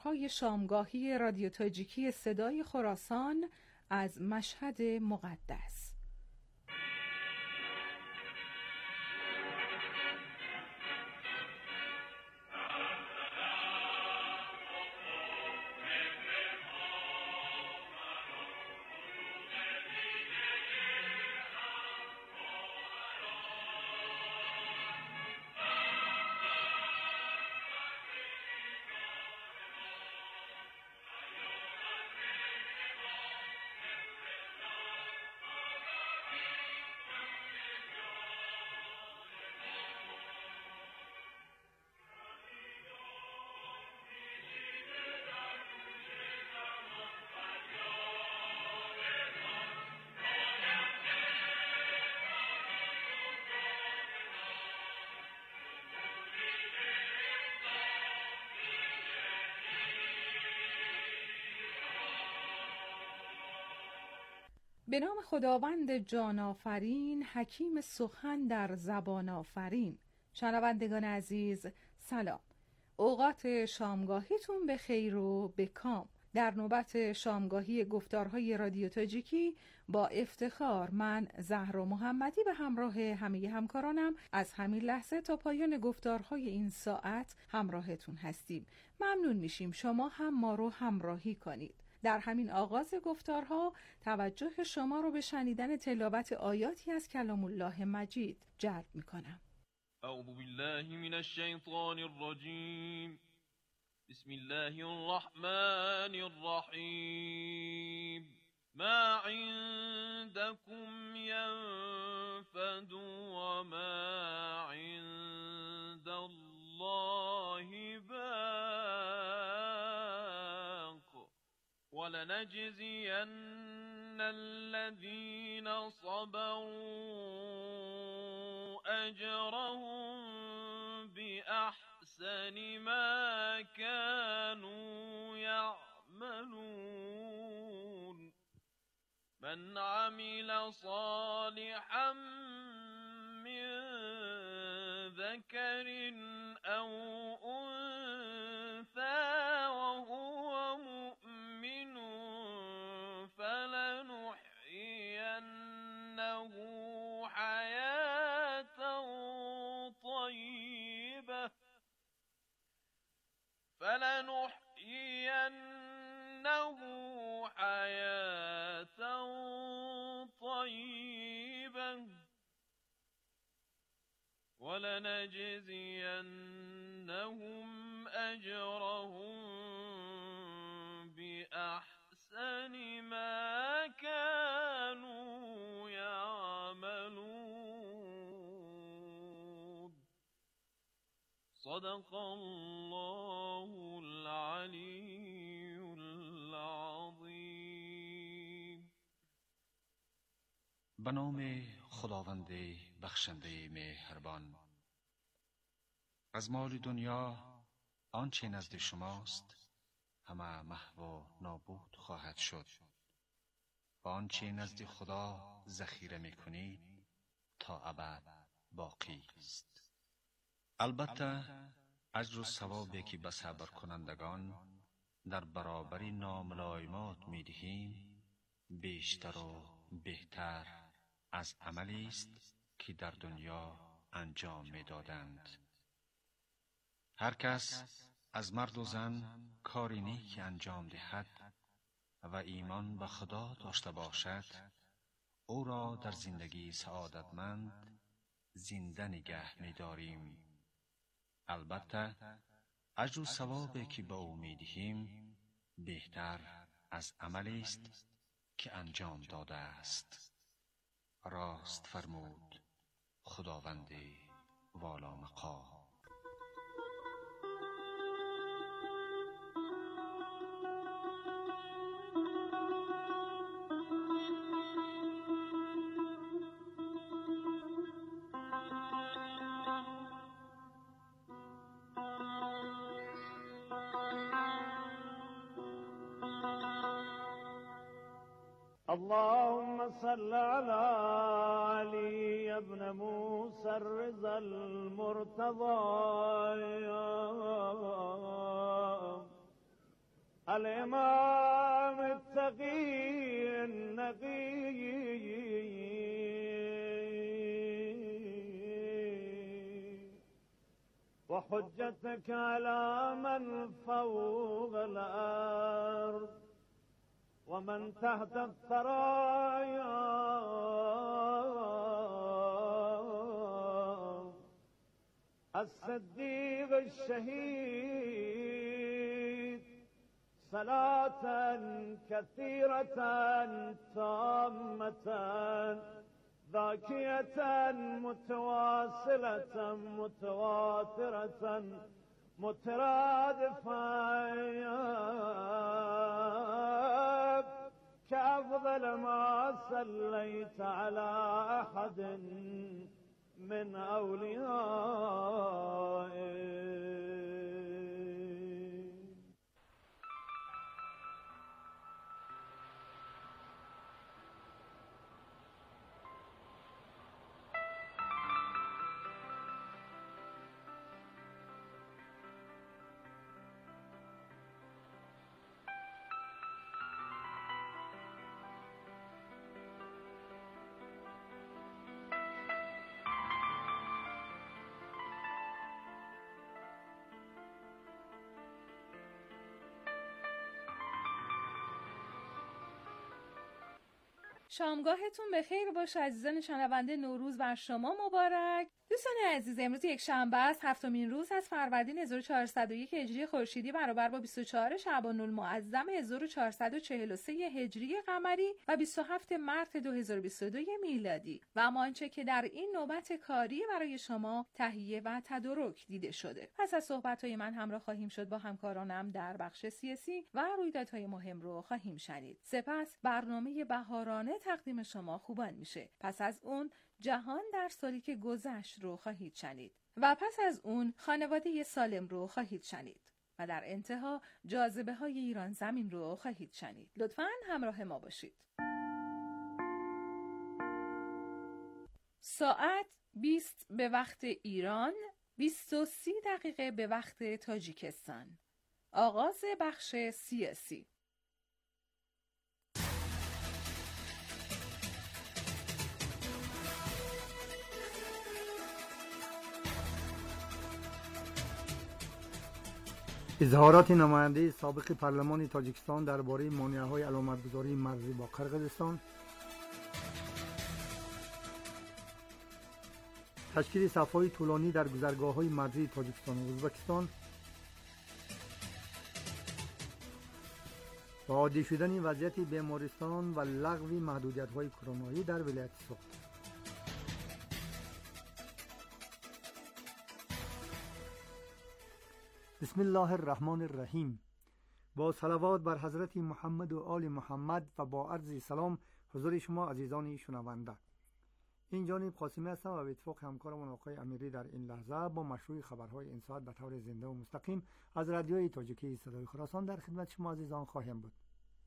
های شامگاهی رادیو تاجیکی صدای خراسان از مشهد مقدس. به نام خداوند جان آفرین، حکیم سخن در زبان آفرین. شنوندگان عزیز سلام، اوقات شامگاهیتون به خیر و به کام. در نوبت شامگاهی گفتارهای رادیو تاجیکی با افتخار من زهرا محمدی به همراه همه همکارانم از همین لحظه تا پایان گفتارهای این ساعت همراهتون هستیم. ممنون میشیم شما هم ما رو همراهی کنید. در همین آغاز گفتارها توجه شما رو به شنیدن تلاوت آیاتی از کلام الله مجید جلب میکنم. اعوذ بالله من الشیطان الرجیم. بسم الله الرحمن الرحیم. ما عندكم ينفد وما عند الله باق ولنجزين الذين صبروا أجرهم بأحسن ما كانوا يعملون. من عمل صالحا من ذكر أو أنثى وهو مؤمن فلنحيينه حياة طيبة ولنجزينهم أجرهم بأحسن ما كانوا يعملون. صدق الله العلی العظیم. به نام خداوند بخشنده مهربان. از مال دنیا آنچه نزد شماست همه محو و نابود خواهد شد و آنچه نزد خدا ذخیره میکنید تا ابد باقی است. البته اجر و ثوابی که به صبر کنندگان در برابر ناملایمات میدهیم بیشتر و بهتر از عملی است که در دنیا انجام میدادند. هر کس از مرد و زن کاری نیک انجام دهد و ایمان به خدا داشته باشد او را در زندگی سعادتمند زنده نگه می‌داریم. البته اجر و ثوابی که به او می‌دهیم بهتر از عملی است که انجام داده است. راست فرمود خداوند والا مقام. اللهم صل على علي ابن موسى الرضا المرتضى الإمام التقي النقي وحجتك على من فوق الأرض ومن تحت الثرايا الصديق الشهيد صلاة كثيرة تامة ذاكية متواصلة متواترة مترادفة كأفضل ما صليت على أحد من أوليائك. شامگاهتون به خیر باشه عزیزان شنونده. نوروز بر شما مبارک. دوستان عزیز، امروز یک شنبه است، هفتمین روز از فروردین 1401 هجری خورشیدی برابر با 24 شعبان المعظم 1443 هجری قمری و 27 مارس 2022 میلادی. و اما آنچه که در این نوبت کاری برای شما تهیه و تدارک دیده شده. پس از صحبت‌های من همراه خواهیم شد با همکارانم در بخش سیاسی و رویدادهای مهم رو خواهیم شنید. سپس برنامه بهارانه تقدیم شما خوبان میشه. پس از اون جهان در سالی که گذشت رو خواهید شنید و پس از اون خانواده سالم رو خواهید شنید و در انتها جاذبه های ایران زمین رو خواهید شنید. لطفاً همراه ما باشید. ساعت 20 به وقت ایران، 20:30 دقیقه به وقت تاجیکستان. آغاز بخش سیاسی. اظهارات نماینده سابق پارلمان تاجیکستان درباره مانع‌های علامتگذاری مرزی با قرقیزستان، تشکیل صف‌های طولانی در گذرگاه‌های مرزی تاجیکستان و ازبکستان و عادی شدن وضعیت بیمارستان و لغو محدودیت‌های کرونایی در ولایت سوخت. بسم الله الرحمن الرحیم. با صلوات بر حضرت محمد و آل محمد و با عرض سلام حضور شما عزیزان شنونده. این جانب قاسمی هستم و به اتفاق همکارم آقای امیری در این لحظه با مشروع خبرهای این ساعت به طور زنده و مستقیم از رادیوی تاجیکی صدای خراسان در خدمت شما عزیزان خواهیم بود.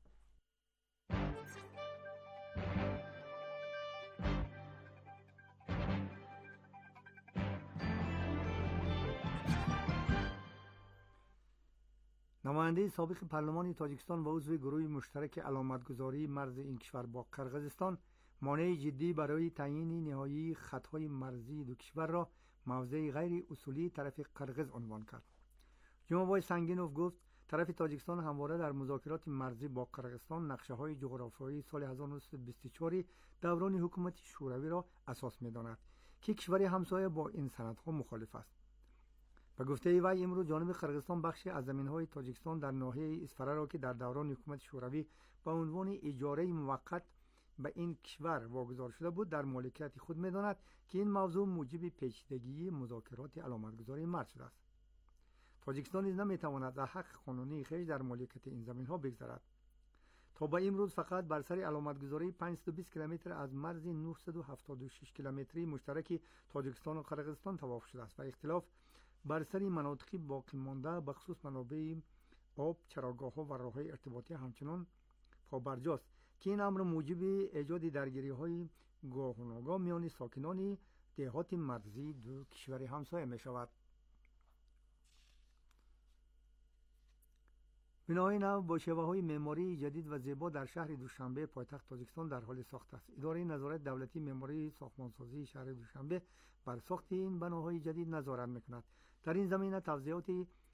نماینده سابق پارلمان تاجیکستان و عضو گروه مشترک علامتگذاری مرز این کشور با قرقیزستان مانع جدی برای تعیین نهایی خطهای مرزی دو کشور را موضع غیر اصولی طرف قرقیز عنوان کرد. جناب سنگینوف گفت طرف تاجیکستان همواره در مذاکرات مرزی با قرقیزستان نقشه‌های جغرافیایی سال 1924 دوران حکومت شوروی را اساس می‌داند که کشور همسایه با این سندها مخالف است. به گفته وی امروز جانب قرقیزستان بخشی از زمین‌های تاجیکستان در ناحیه اصفره را که در دوران حکومت شوروی با عنوان اجاره موقت به این کشور واگذار شده بود در مالکیت خود می‌داند که این موضوع موجب پیچیدگی مذاکرات علامتگذاری مرز شده است. تاجیکستان نیز نمی‌تواند از حق قانونی خویش در مالکیت این زمین‌ها بگذرد. تا به امروز فقط بر سر علامتگذاری 520 کیلومتر از مرز 976 کیلومتری مشترک تاجیکستان و قرقیزستان توافق شده است و اختلاف بر سر مناطقی باقی مانده به خصوص منابع آب، چراگاه‌ها و راه‌های ارتباطی همچنان پابرجاست که این امر موجب ایجاد درگیری‌های گاه و ناگاه میان ساکنان دهات مرزی دو کشور همسایه می‌شود. بناهای نو با شیوه‌های معماری جدید و زیبا در شهر دوشنبه پایتخت تاجیکستان در حال ساخت است. اداره نظارت دولتی معماری ساختمانسازی شهر دوشنبه بر ساخت این بناهای جدید نظارت می‌کند. در این زمینه توضیحات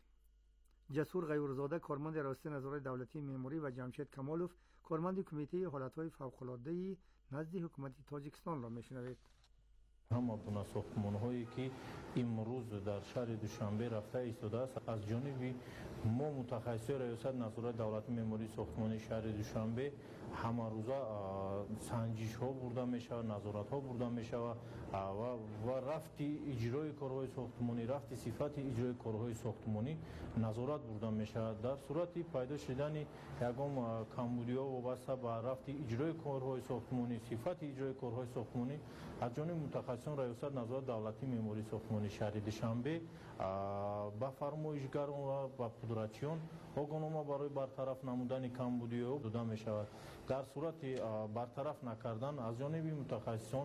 جسور غیورزاده، کارمند راسته نظارت دولتی معماری، و جمشید کمالوف، کارمند کمیته حالتهای فوق‌العاده نزد حکومت تاجیکستان را میشنوید. همه گونه ساختمان‌هایی که امروز در شهر دوشنبه رفته ایستاده است از جانب ما متخصصان ریاست نظارت دولتی معماری ساختمانی شهر دوشنبه همه روزه سنجش ها برده می شود، نظارت ها برده می شود و رفت اجرای کارهای ساختمانی، رفت صفت اجرای کارهای ساختمانی نظارت برده می شود. در صورت پیدا شدن یگام کمبودی‌ها وابسته به رفت اجرای کارهای ساختمانی، صفت اجرای کارهای ساختمانی از جانب متخصصان ریاست نظارت دولتی معماری ساختمانی شهر دوشنبه با فرمایشگران و با قدرتیان آگاهنامه برای برطرف نمودن کمبودی‌ها داده می شود. در صورت برطرف نکردن از جانب متخصصان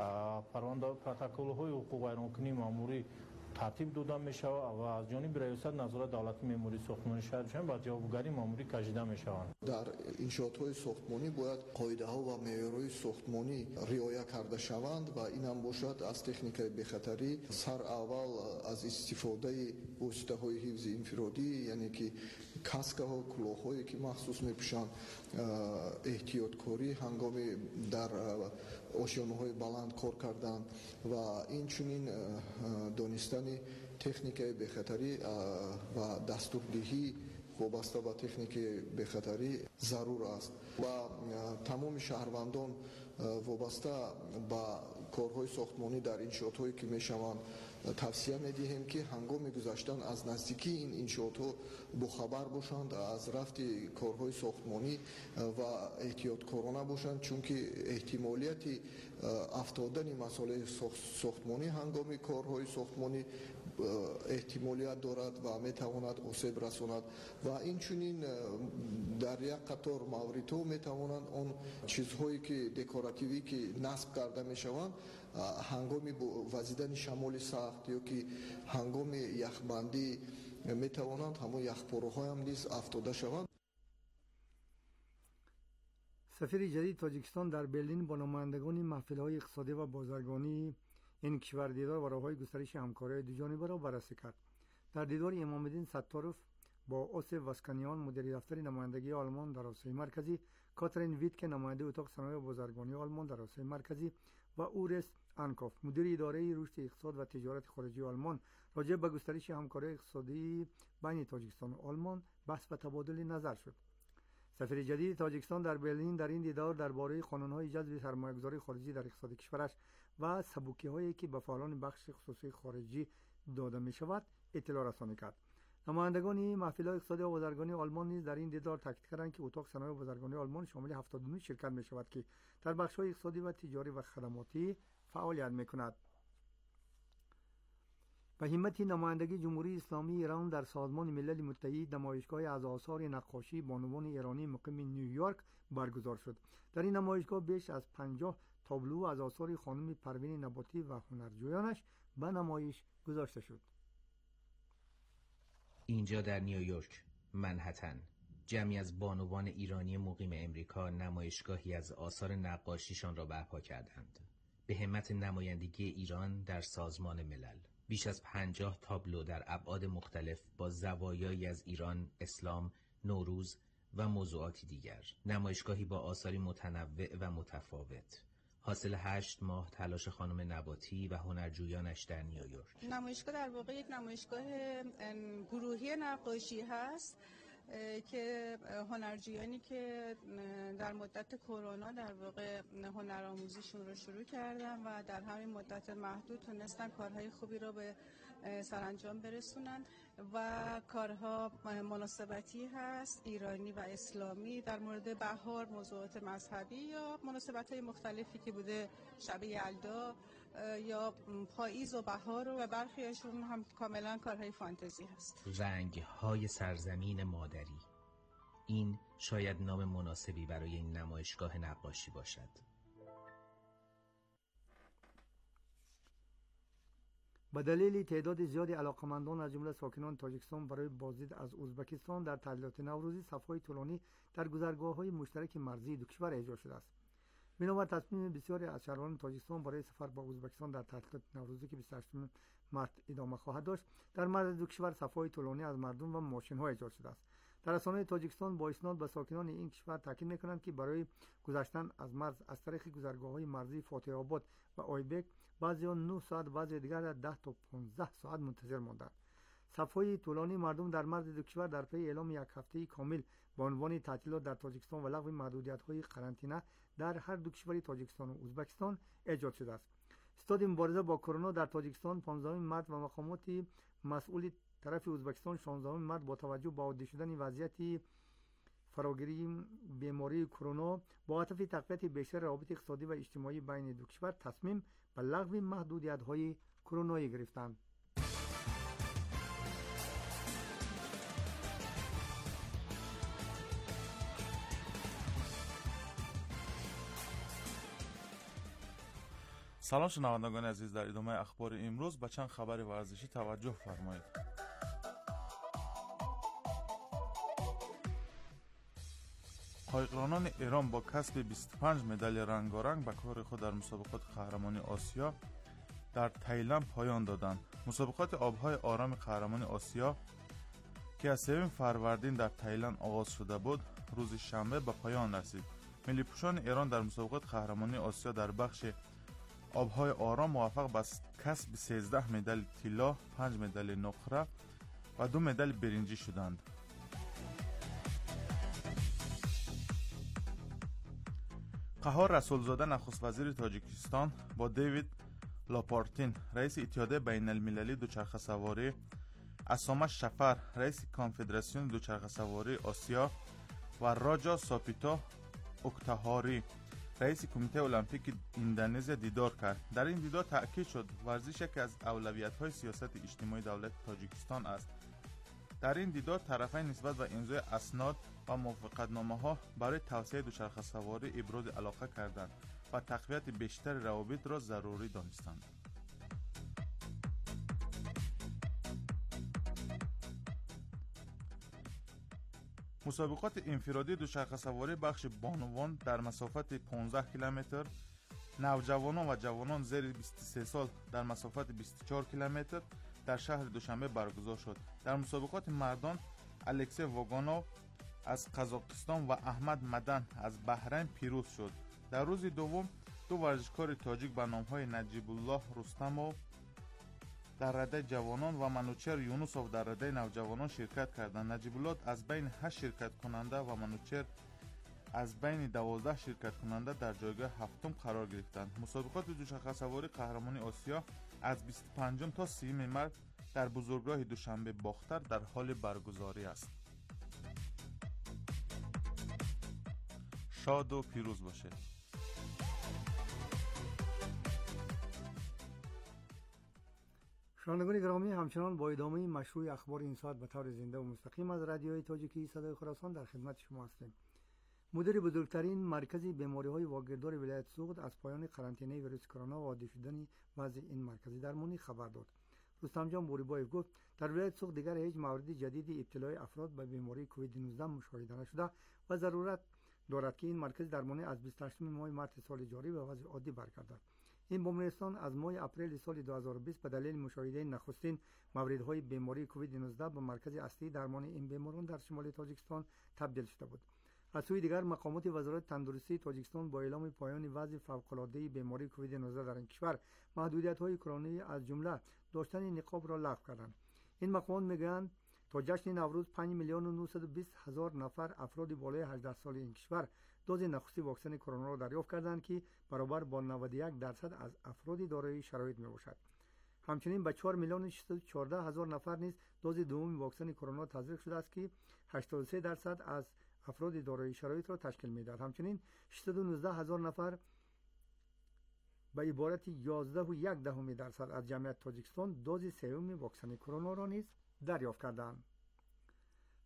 پروتکل‌های حقوق ویرانکنی ماموری ترتیب داده می شود و از جانب ریاست نظارت دولتی معماری ساختمانی شهر دوشنبه با جوابگری ماموری کشیده می شوند. در انشاءات‌های ساختمانی باید قاعده‌ها و معیارهای ساختمانی رعایت کرده شوند و این هم باشد از تکنیکای بخطری سر اول از استفاده واسطه‌های حفظ انفرادی، یعنی که کاسک‌ها، کلاه‌هایی که مخصوص می‌پوشند، احتیاطکاری هنگام در آشیانه‌های بلند کار کردن و این چنین دانستن تکنیکای بخطری و دستوردهی وابسته به تکنیک بخطری ضرور است و تمام شهروندان وابسته به کارهای ساختمانی در انشاءات‌هایی که میشوند توصیه می‌دهیم که هنگام گذشتن از نزدیکی این انشاءات‌ها باخبر باشند، از رفت کارهای ساختمانی و احتیاطکارانه باشند، چون که احتمالیت افتادن مسائل ساختمانی هنگام کارهای ساختمانی احتمالیت دارد و میتواند آسیب رساند و این چنین در یک قطار موردها میتوانند آن چیزهایی که دکوراتیوی که نصب کرده میشوند هنگام وزیدن شمال سخت یا که هنگام یخبندی میتوانند همون یخپاروهای هم نیز افتاده شوند. سفیر جدید تاجیکستان در برلین با نمایندگان محفل‌های اقتصادی و بازرگانی این کشور دیدار و راه‌های گسترش همکاری دوجانبه را بررسی کرد. در دیدار امام‌الدین ستارف با اوسف واسکانیان مدیر دفتر نمایندگی آلمان در آسیای مرکزی، کاترین ویتکه نماینده اتاق صنایع بازرگانی آلمان در آسیای مرکزی و اورس انکاف مدیر اداره رشد اقتصاد و تجارت خارجی آلمان راجع به گسترش همکاری اقتصادی بین تاجیکستان و آلمان بحث و تبادل نظر شد. سفیر جدید تاجیکستان در برلین در این دیدار درباره قانون‌های جذب سرمایه‌گذاری خارجی در اقتصاد کشورش و سبکی‌هایی که به فعالان بخش خصوصی خارجی داده می‌شود اطلاع رسانی کرد. نمایندگان محفل‌های اقتصادی و بازرگانی آلمان نیز در این دیدار تاکید کردند که اتاق صنایع بازرگانی آلمان شامل 79 شرکت می‌شود که در بخش‌های اقتصادی و تجاری و خدماتی فعالیت می‌کند. به همت نمایندگی جمهوری اسلامی ایران در سازمان ملل متحد نمایشگاه از آثار نقاشی بانوان ایرانی مقیم نیویورک برگزار شد. در این نمایشگاه بیش از 50 تابلو از آثار خانم پروین نباتی و هنرجویانش به نمایش گذاشته شد. اینجا در نیویورک، منهتن، جمعی از بانوان ایرانی مقیم امریکا نمایشگاهی از آثار نقاشیشان را برپا کردند. به همت نمایندگی ایران در سازمان ملل بیش از 50 تابلو در ابعاد مختلف با زوایایی از ایران، اسلام، نوروز و موضوعاتی دیگر. نمایشگاهی با آثاری متنوع و متفاوت. حاصل 8 ماه تلاش خانم نباتی و هنرجویانش در نیویورک. نمایشگاه در واقع یک نمایشگاه گروهی نقاشی هست که هنرجویانی که در مدت کرونا در واقع هنرآموزیشون رو شروع کردن و در همین مدت محدود تونستن کارهای خوبی رو به سرانجام برسونن و کارها مناسبتی هست ایرانی و اسلامی در مورد بهار، موضوعات مذهبی یا مناسبت‌های مختلفی که بوده، شب یلدا یا پاییز و بهار و برخیشون هم کاملا کارهای فانتزی هست. رنگ‌های سرزمین مادری، این شاید نام مناسبی برای این نمایشگاه نقاشی باشد. به دلیل تعداد زیادی علاقمندان از جمله ساکنان تاجیکستان برای بازدید از ازبکستان در تعطیلات نوروزی صف‌های طولانی در گذرگاه‌های مشترک مرزی دو کشور ایجاد شده است. بنابر تصمیم بسیاری از شهروندان تاجیکستان برای سفر به ازبکستان در تعطیلات نوروزی که 28 مارس ادامه خواهد داشت، در مرز دو کشور صف‌های طولانی از مردم و ماشین‌ها ایجاد شده است. در رسانه‌های تاجیکستان با اسناد به ساکنان این کشور تاکید می‌کنند که برای گذشتن از مرز از طریق گذرگاه‌های مرزی فاتح آباد و آیبک بعضی 9 ساعت، بعضی دیگر 10 تا 15 ساعت منتظر ماندند. صف‌های طولانی مردم در مرز دو کشور در پی اعلام یک هفته کامل به عنوان تعطیلات در تاجیکستان و لغو محدودیت‌های قرنطینه در هر دو کشور تاجیکستان و ازبکستان ایجاد شده است. استاد مبارزه با کرونا در تاجیکستان 15 مارس و مقامات مسئول طرف ازبکستان 16 مارس با توجه به عادی شدن وضعیت فراگیری بیماری کرونا با هدف تقویت بیشتر روابط اقتصادی و اجتماعی بین دو کشور تصمیم به لغو محدودیت‌های کرونایی گرفتند. سلام شنوندگان عزیز، در ادامه اخبار امروز به چند خبر ورزشی توجه فرمایید. قایقرانان ایران با کسب 25 مدال رنگارنگ به کار خود در مسابقات قهرمانی آسیا در تایلند پایان دادند. مسابقات آبهای آرام قهرمانی آسیا که از 3 فروردین در تایلند آغاز شده بود، روز شنبه به پایان رسید. ملی پوشان ایران در مسابقات قهرمانی آسیا در بخش آبهای آرام موفق به کسب 13 مدال طلا، 5 مدال نقره و 2 مدال برنجی شدند. قهار رسولزاده نخست وزیر تاجیکستان با دیوید لاپارتین رئیس اتحادیه بین المللی دوچرخه سواری، اسامه شفر رئیس کانفدراسیون دوچرخه سواری آسیا و راجا ساپیتا اوکتاهاری رئیس کمیته المپیک اندونزیا دیدار کرد. در این دیدار تأکید شد ورزش یکی از اولویت‌های سیاست اجتماعی دولت تاجیکستان است. در این دیدار طرفین نسبت به امضای اسناد و موافقتنامه‌ها برای توسعه دوچرخه سواری ابراز علاقه کردند و تقویت بیشتر روابط را ضروری دانستند. مسابقات انفرادی دوچرخه سواری بخش بانوان در مسافت 15 کیلومتر، نوجوانان و جوانان زیر 23 سال در مسافت 24 کیلومتر در شهر دوشنبه برگزار شد. در مسابقات مردان الکسی واگانوف از قزاقستان و احمد مدن از بحرین پیروز شد. در روز دوم دو ورزشکار تاجیک به نام‌های نجیب الله رستموف در رده جوانان و منوچهر یونوسوف در رده نوجوانان شرکت کردند. نجیب الله از بین 8 شرکت کننده و منوچهر از بین 12 شرکت کننده در جایگاه هفتم قرار گرفتند. مسابقات دوچرخه سواری قهرمانی آسیا از 25 تا 30 مارس در بزرگراه دوشنبه باختر در حال برگزاری است. شاد و پیروز باشید. شنوندگان گرامی، همچنان با ادامه مشروع اخبار این ساعت به طور زنده و مستقیم از رادیوی تاجیکی صدای خراسان در خدمت شما هستیم. مدیر بزرگترین مرکز بیماری‌های واگیردار ولایت سوغد از پایان قرنطینه ویروس کرونا و عادی شدن وضع این مرکز درمانی خبر داد. رستم جان بوریبایف گفت در ولایت سوغد دیگر هیچ مورد جدید ابتلای افراد به بیماری کووید 19 مشاهده نشده و ضرورت دارد که این مرکز درمانی از 28 ماه مارس سال جاری به وضع عادی برگردد. این بیمارستان از ماه اپریل سال 2020 به دلیل مشاهده نخستین موردهای بیماری کووید 19 به مرکز اصلی درمان این بیماران در شمال تاجیکستان تبدیل شده بود. از سوی دیگر مقامات وزارت تندرستی تاجیکستان با اعلام پایان وضع فوق‌العاده بیماری کووید 19 در این کشور محدودیت‌های کرونایی از جمله داشتن نقاب را لغو کردند. این مقامات میگویند تا جشن نوروز 5,920,000 نفر افراد بالای 18 سال این کشور دوز نخستی واکسن کرونا را دریافت کردند که برابر با 91% از افراد دارای شرایط میباشد. همچنین به 4,614,000 نفر نیز دوز دوم واکسن کرونا تزریق شده است که 83% از افراد دارای شرایط را تشکیل می‌دهد. همچنین 619,000 نفر به عبارت 11.1% از جمعیت تاجیکستان دوز سوم واکسن کرونا را نیز دریافت کردند.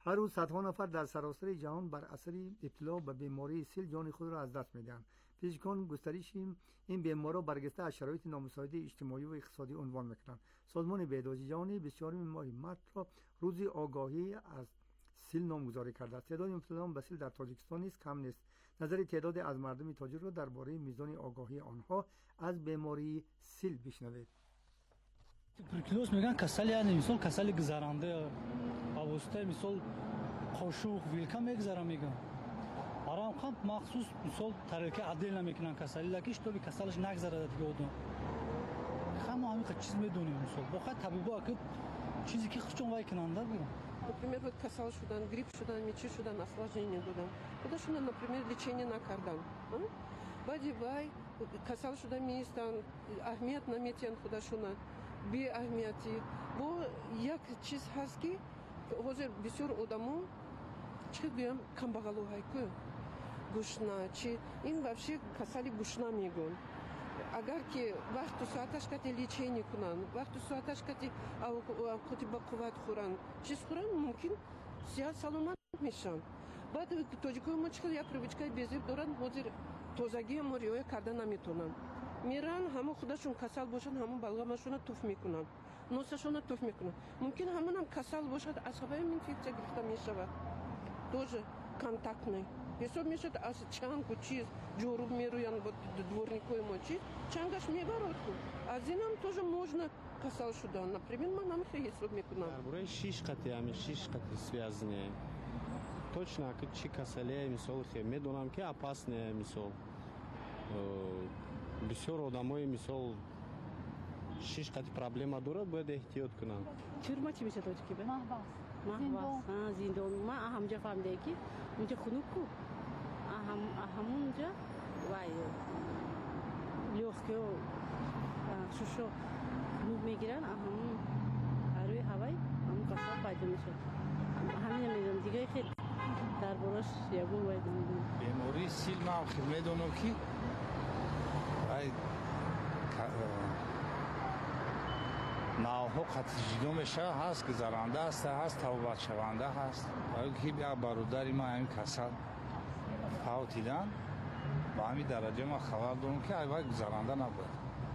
هر روز صدها نفر در سراسر جهان بر اثر ابتلا به بیماری سیل جان خود را از دست می‌دهند. پزشکان گسترش این بیماری را برگشته از شرایط نامساعد اجتماعی و اقتصادی عنوان می‌کنند. سازمان بهداشت جهانی 24 ماه مارس را روز آگاهی از سیل نامگذاری کرده است. تعداد مبتلایان به سیل در تاجیکستان نیز کم نیست. نظر تعداد از مردم تاجیک را درباره میزان آگاهی آنها از بیماری سیل بشنوید. توبرکلوز میگن کسل، یعنی مثال کسل گذرانده اوسته، مثال قاشق ویلکا میگذره میگن. آرام خام مخصوص مثال ترکه عدل نمیکنن کسلی، لکیش تو کسلش نگذره دیگه اون. خام همین چیز میدونیم مثال. بخاطر طبیبا که چیزی که خودشون وای کننده بگن. Например, вот касал шудан, грипп шудан, мечи шудан, осложнение дудан. Куда шудан, например, лечение на кардан. Бади бай, касал шудан министан, ахмет наметян худа шуна, би ахмети. Бо як чиз хаски, хозер бисёр одаму, чиз биям камбагалу хайку, гушна, чи ин вообще касали гушна мегон. اگر که وقت و ساعتش کتی لیچینی کنن، وقت و ساعتش کتی خودی با قوت خورن، چیز خورن ممکن سیاه سلامت میشن. بعد توجیکوی ما چکل یا پرویچکای بیزیب دارن، حاضر توزگی ما ریوه کردن نمیتونن. میرن همه خودشون کسل باشن، همه بلغمشون توف میکنن، نوسشون توف میکنن. ممکن همه هم کسل باشد، اصابه هم اینفکسیا گرفته میشود. тоже контактный. Если мешает чангу, чиз, джоруб мируян, вот дворнику мочить, чангаш мегаротку. А зинам тоже можно касал сюда. Например, нам если мекунам. Арбурей шишкати, ами шишкати связаны. Точно, как чи касале, мисол, медонам ки опасные, мисол. Бисёр одамой, мисол, шишкати проблема дорад, будет эhtiyot кунам. Тюрьма чи мисол точки бе? Mahbas. زندان ما همونجا فهمیده که اونجا خنوک کو همونجا وای لوخکو شوشو خنوک میگیرن همون روی هوای همون کسا پیدا میشه همین میدونم دیگه خیلی دربارش یگون باید میدونم بیماری سیل ما خیلی میدونم که وای ناوها قطعی میشه هست، گذرانده هست توبت شونده هست. که بیا برادری ما همین کسل فوتیدن با همین درجه ما خبر دارم که ایوای گذرانده نبود.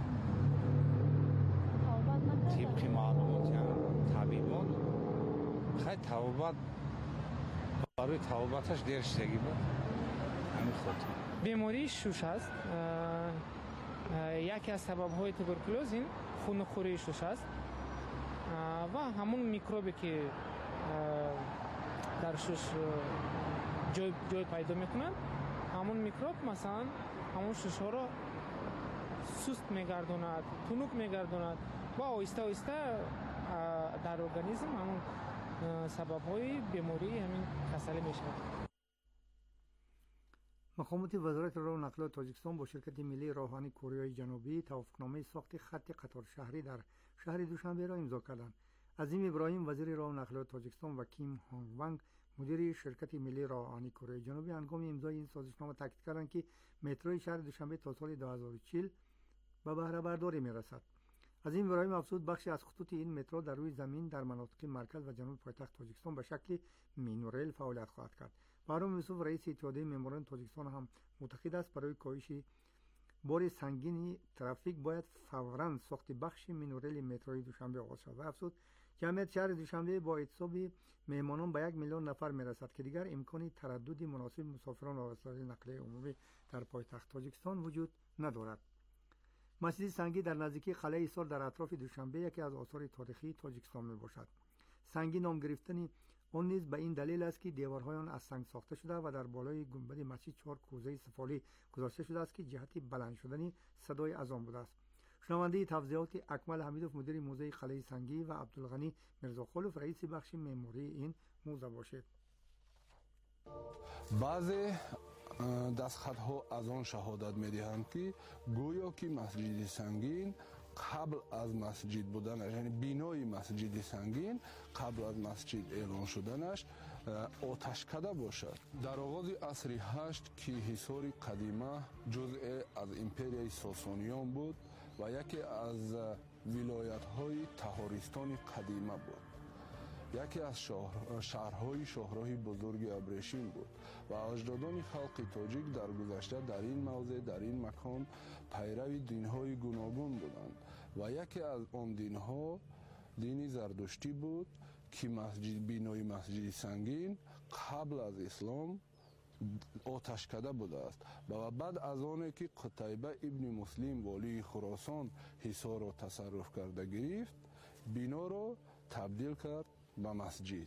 طبق معلومات طبیبان خیلی توبت برای توبتش دیر شدگی بود. همین خود بیماری شوش است. یکی از سبب‌های توبرکلوز این خونخوری شوش است و همون میکروبی که در شوش جای پیدا میکنن، همون میکروب مثلا همون شوش ها را سست میگردوند، تنک میگردوند و آهسته آهسته در ارگانیسم همون سبب‌های بیماری همین کسل میشه. مقامات وزارت راه و نقلات تاجیکستان با شرکت ملی راهانی کره جنوبی توافقنامه ساخت خط قطار شهری در شهر دوشنبه را امضا کردند. عظیم ابراهیم وزیر راه و نقلات تاجیکستان و کیم هانگ ونگ مدیر شرکت ملی راهانی کره جنوبی هنگام امضای این سازشنامه تاکید کردند که متروی شهر دوشنبه تا سال 2040 به بهره برداری میرسد. عظیم ابراهیم افزود بخشی از خطوط این مترو در روی زمین در مناطق مرکز و جنوب پایتخت تاجیکستان به شکل مینوریل فعالیت خواهد کرد. بهرام یوسف رئیس اتحادیه معماران تاجیکستان هم معتقد است برای کاهش بار سنگین ترافیک باید فوراً ساخت بخش مینوریل متروی دوشنبه آغاز شود و افزود جمعیت شهر دوشنبه با اعتصاب مهمانان به 1 میلیون نفر میرسد که دیگر امکان تردد مناسب مسافران و وسایل نقلیه عمومی در پایتخت تاجیکستان وجود ندارد. مسجد سنگی در نزدیکی قلعه ایثار در اطراف دوشنبه یکی از آثار تاریخی تاجیکستان میباشد. سنگی نام گرفتن آن نیز به این دلیل است که دیوارهای آن از سنگ ساخته شده و در بالای گنبد مسجد 4 کوزه سفالی گذاشته شده است که جهت بلند شدن صدای اذان بوده است. شنونده توضیحات اکمل حمیدوف مدیر موزه قلعه سنگی و عبدالغنی میرزاخلوف رئیس بخش معماری این موزه باشد. بعضی دستخطها از آن شهادت می‌دهند که گویا که مسجد سنگین قبل از مسجد بودنش، یعنی بینای مسجد سنگین قبل از مسجد اعلان شدنش آتش کده باشد. در آغاز عصر 8 که حصار قدیمه جزء از امپریای ساسانیان بود و یکی از ولایت‌های تهارستان قدیمه بود. یکی از شهرهای شاهراه بزرگ ابریشم بود و اجدادان خلق تاجیک در گذشته در این موضع در این مکان پیرو دینهای گوناگون بودند و یکی از آن دینها دین زردشتی بود که بینای مسجد سنگین قبل از اسلام آتش کده بوده است و بعد از آنه که قتیبه ابن مسلم والی خراسان حصار را تصرف کرده گرفت بنا را تبدیل کرد به مسجد.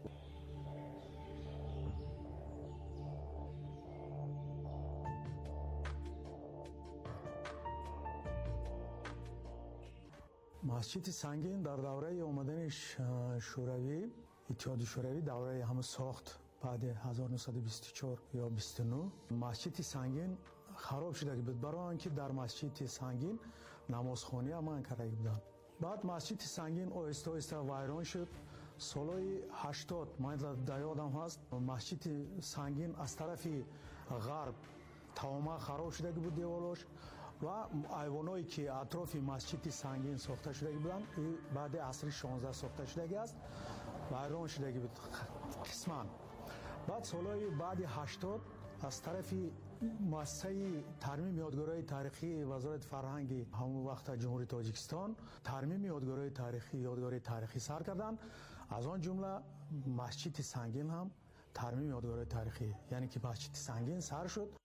مسجد سنگین در دوره آمدن شوروی اتحاد شوروی دوره هم ساخت بعد 1924 یا 29 مسجد سنگین خراب شده بود برای آنکه در مسجد سنگین نمازخوانی هم کرده بودند. بعد مسجد سنگین آهسته آهسته ویران شد. سالهای 80 من در یادم هست مسجد سنگین از طرف غرب تماما خراب شده بود دیوارش و ایوانایی که اطراف مسجد سنگین ساخته شده بودند بعد عصر 16 ساخته شده است ویران شده بود قسما. بعد سالهای بعد 80 از طرف مؤسسه ترمیم یادگارهای تاریخی وزارت فرهنگ همون وقت جمهوری تاجیکستان ترمیم یادگارهای تاریخی سر کردند. از آن جمله مسجد سنگین هم ترمیم یادگارهای تاریخی یعنی که مسجد سنگین سر شد.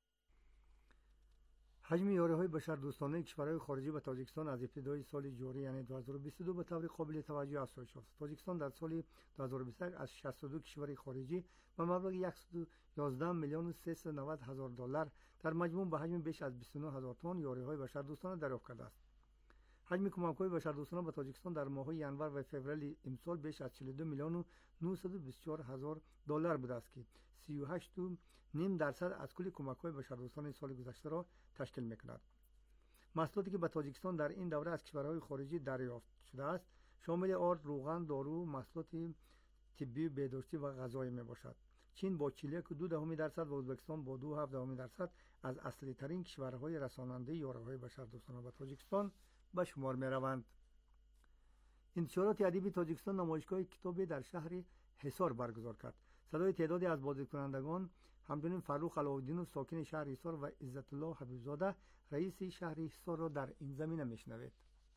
حجم یاری‌های بشردوستانه کشورهای خارجی به تاجیکستان از ابتدای سال جاری یعنی 2022 به طور قابل توجه افزایش یافت. تاجیکستان در سال 2021 از 62 کشور خارجی به مبلغ 111 میلیون و 390 هزار دلار در مجموع به حجم بیش از 29 هزار تن یاری‌های بشردوستانه دریافت کرده است. حجم کمک‌های بشردوستانه به تاجیکستان در ماه‌های ینور و فوریه امسال بیش از 42 میلیون و 924 هزار دلار بوده است که 38.5% از کل کمک‌های بشردوستانه سال گذشته را تشکیل می‌کند. محصولاتی که به تاجیکستان در این دوره از کشورهای خارجی دریافت شده است شامل آرد، روغن، دارو، محصولات طبی، بهداشتی و غذایی میباشد. چین با 41.2% و ازبکستان با 2.7% از اصلی ترین کشورهای رساننده یاری‌های بشردوستانه به تاجیکستان به شمار می‌روند. انتشارات ادبی تاجیکستان نمایشگاه کتابی در شهر حصار برگزار کرد. صدای تعدادی از بازدیدکنندگان همچنین فرخ علاءالدین ساکن شهر حصار و عزت الله حبیبزاده رئیس شهر حصار را در این زمینه میشنوید.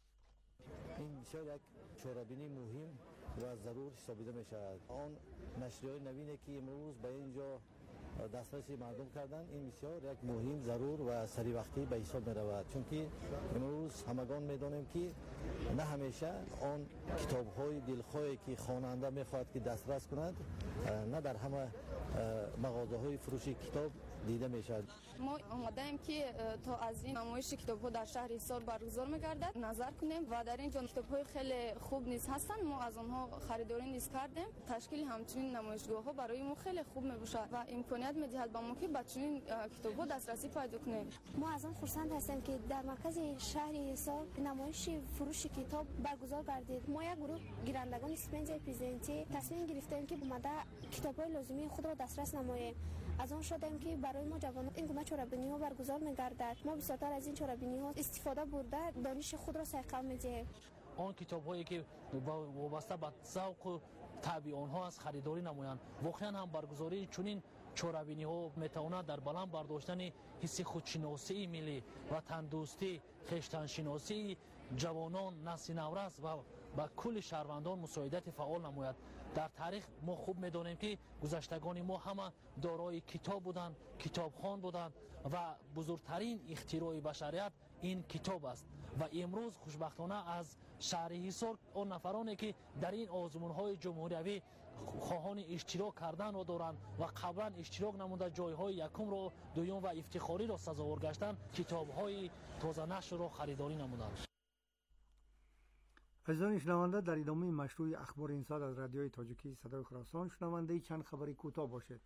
این بسیار یک چاره‌بینی مهم و ضرور حسابیده میشود. آن نشریه‌های نوینی که امروز به اینجا دسترسی مردم کردن این بسیار یک مهم ضرور و سری وقتی به حساب می رود چون که امروز همگان میدانیم که نه همیشه آن کتاب های دلخواهی که خواننده میخواهد که دسترس کند نه در همه مغازه های فروش کتاب دیده میشد. ما اومدیم که تا از این نمایش کتاب ها در شهر حصار برگزار میگردد نظر کنیم و در اینجا کتاب های خیلی خوب نیز هستند. ما از آنها خریداری نیز کردیم. تشکیل همچنین نمایشگاه ها برای ما خیلی خوب میباشد و امکانیت میدهد به ما که به چنین کتاب ها دسترسی پیدا کنیم. ما از آن خرسند هستیم که در مرکز شهر حصار نمایش فروش کتاب برگزار گردید. ما یک گروه گیرندگان اسپنج پرزنتی تصمیم گرفتیم که اومده کتاب های لازمی خود را دسترس نماییم. از آن شدیم که برای ما جوانان این گونه چاره‌بینی ها برگزار می‌گردد. ما بسیارتر از این چاره‌بینی ها استفاده برده دانش خود را سرقم می‌دهیم. آن کتاب‌هایی که وابسته به ذوق و طبع آنها از خریداری نمایند واقعا هم برگزاری چنین چاره‌بینی ها میتواند در بلند برداشتن حس خودشناسی ملی و تندرستی خویشتن‌شناسی جوانان نسل نورس و با کل شهروندان مساعدت فعال نماید. در تاریخ ما خوب میدانیم که گذشتگان ما همه دارای کتاب بودند، کتابخوان بودند و بزرگترین اختراع بشریت این کتاب است و امروز خوشبختانه از شهر حصار آن نفرانی که در این آزمون‌های جمهوری خواهان اشتراک کردن را دارند و قبلا اشتراک نموده جایهای یکم را دوم و افتخاری را سزاوار گشتند کتاب‌های تازه نشر را خریداری نمودند. عزیزان شنونده در ادامه مشروع اخبار این ساعت از رادیوی تاجیکی صدای خراسان شنونده چند خبری کوتاه باشید.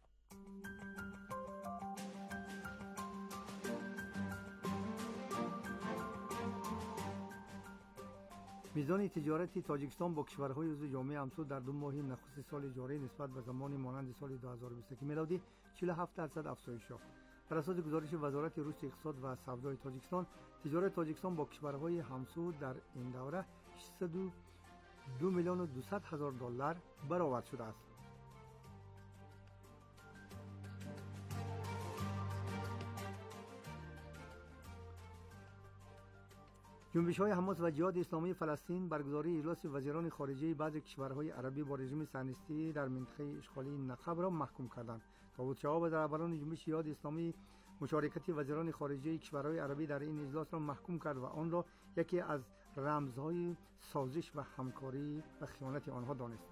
میزان تجارت تاجیکستان با کشورهای عضو جامعه همسو در 2 ماه نخست سال جاری نسبت به زمان مانند سال 2021 میلادی 47% افزایش یافت. بر اساس گزارش وزارت رشد اقتصاد و سودای تاجیکستان، تجارت تاجیکستان با کشورهای همسو در این دوره $2,200,000 برآورد شده است. جنبش‌های حماس و جهاد اسلامی فلسطین برگزاری اجلاس وزیران خارجه بعضی کشورهای عربی با رژیم صهیونیستی در منطقه اشغالی نقب را محکوم کردند. داوود شهاب و رهبران جنبش جهاد اسلامی مشارکت وزیران خارجه کشورهای عربی در این اجلاس را محکوم کرد و آن را یکی از رمزهای سازش و همکاری و خیانت آنها دانست.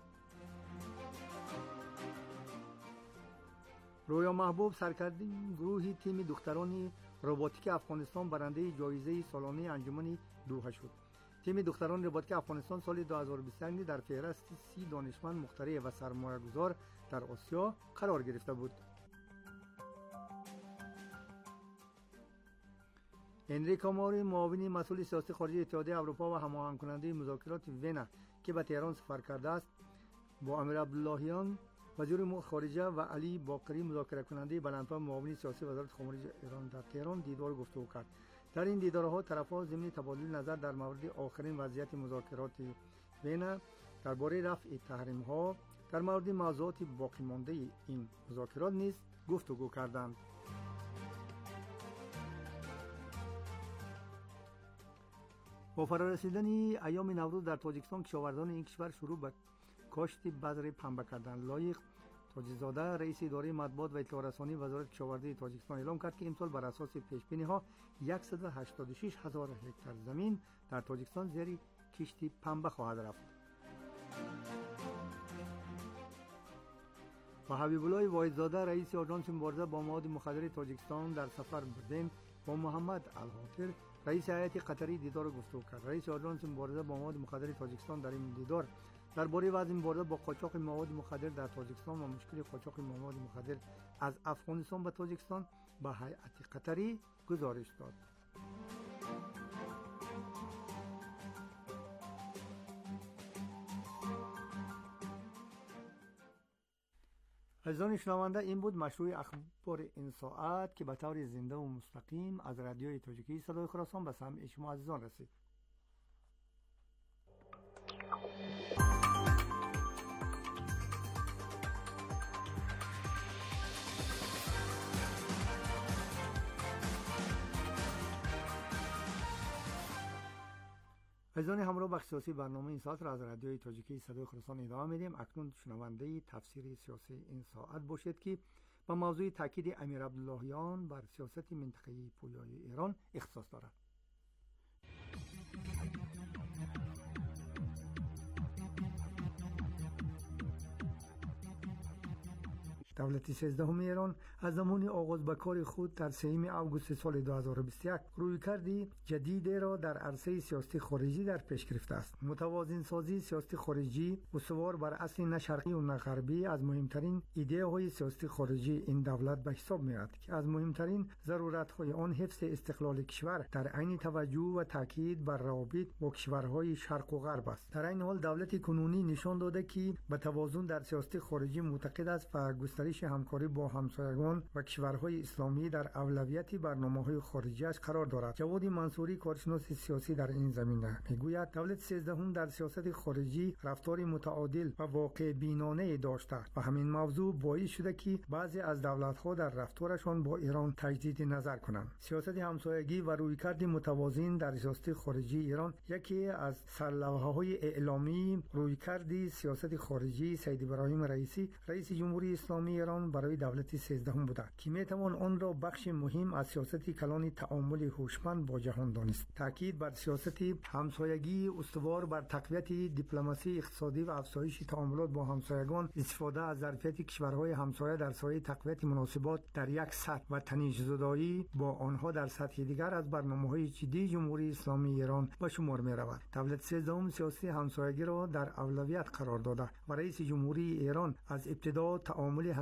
رویا محبوب سرکرده گروه تیم دختران روباتیک افغانستان برنده جایزه سالانه انجمن دوحه شد. تیم دختران روباتیک افغانستان سال 2025 در فهرست 30 دانشمند مخترع و سرمایه‌گذار در آسیا قرار گرفته بود. انریکو موری معاون مسئول سیاسی خارجی اتحادیه اروپا و هماهنگ کننده مذاکرات وین که به تهران سفر کرده است با امیر عبداللهیان وزیر خارجه و علی باقری مذاکره کننده بلندپایه معاون سیاسی وزارت خارجه ایران در تهران دیدار گفتگو کرد. در این دیدارها طرف‌ها ضمن تبادل نظر در مورد آخرین وضعیت مذاکرات وین درباره رفع تحریم‌ها در مورد موضوعات باقی مانده این مذاکرات نیز گفتگو کردند. با فرارسیدن ایام نوروز در تاجیکستان کشاورزان این کشور شروع به کاشت بذر پنبه کردند. لایق تاجزاده رئیس اداره مطبوعات و اطلاع رسانی وزارت کشاورزی تاجیکستان اعلام کرد که امسال بر اساس پیش‌بینی‌ها 186,000 هکتار زمین در تاجیکستان زیر کشت پنبه خواهد رفت. و حبیب الله واحدزاده رئیس آژانس مبارزه با مواد مخدر تاجیکستان در سفر بردین با محمد الحاطر رئیس هیئت قطری دیدار گفتگو کرد. رئیس آژانس مبارزه با مواد مخدر تاجیکستان در این دیدار درباره وضع مبارزه با قاچاق مواد مخدر در تاجیکستان و مشکل قاچاق مواد مخدر از افغانستان به تاجیکستان به هیئت قطری گزارش داد. عزیزان شنونده، این بود مشروع اخبار این ساعت که به طور زنده و مستقیم از رادیوی تاجیکی صدای خراسان به سمع شما عزیزان رسید. عزیزان همراه بخش سیاسی برنامه این ساعت را از رادیوی تاجیکی صدای خراسان ادامه میدیم. اکنون شنونده تفسیر سیاسی این ساعت باشید که با موضوع تاکید امیر عبداللهیان بر سیاست منطقه‌ای پویای ایران اختصاص دارد. دولت 13 ایران از زمان آغاز به کار خود در 3 آگوست سال 2021 رویکردی جدید را در عرصه سیاست خارجی در پیش گرفته است. متوازن سازی سیاست خارجی استوار بر اصل نه شرقی و نه غربی از مهمترین ایده های سیاست خارجی این دولت به حساب میاد که از مهمترین ضرورت های آن حفظ استقلال کشور در عین توجه و تاکید بر روابط با کشورهای شرق و غرب است. در این حال دولت کنونی نشان داده که به توازن در سیاست خارجی معتقد است و گسترش همکاری با همسایگان و کشورهای اسلامی در اولویت برنامه‌های خارجی‌اش قرار دارد. جواد منصوری کارشناس سیاسی در این زمینه میگوید دولت 13 در سیاست خارجی رفتار متعادل و واقع بینانه داشته و همین موضوع باعث شده که بعضی از دولت‌ها در رفتارشان با ایران تجدید نظر کنند. سیاست همسایگی و رویکرد متوازن در سیاست خارجی ایران یکی از سرلوحه‌های اعلامی رویکرد سیاست خارجی سید ابراهیم رئیسی رئیس جمهوری اسلامی ایران برای دولت 13 بوده که میتوان آن را بخش مهم از سیاست کلان تعامل هوشمند با جهان دانست. تاکید بر سیاست همسایگی استوار بر تقویت دیپلماسی اقتصادی و افزایش تعاملات با همسایگان، استفاده از ظرفیت کشورهای همسایه در سایه تقویت مناسبات در یک سطح و تنش زدایی با آنها در سطح دیگر از برنامه‌های جدی جمهوری اسلامی ایران به شمار می‌رود. دولت 13 سیاست همسایگی را در اولویت قرار داده و رئیس جمهوری ایران از ابتدا تعامل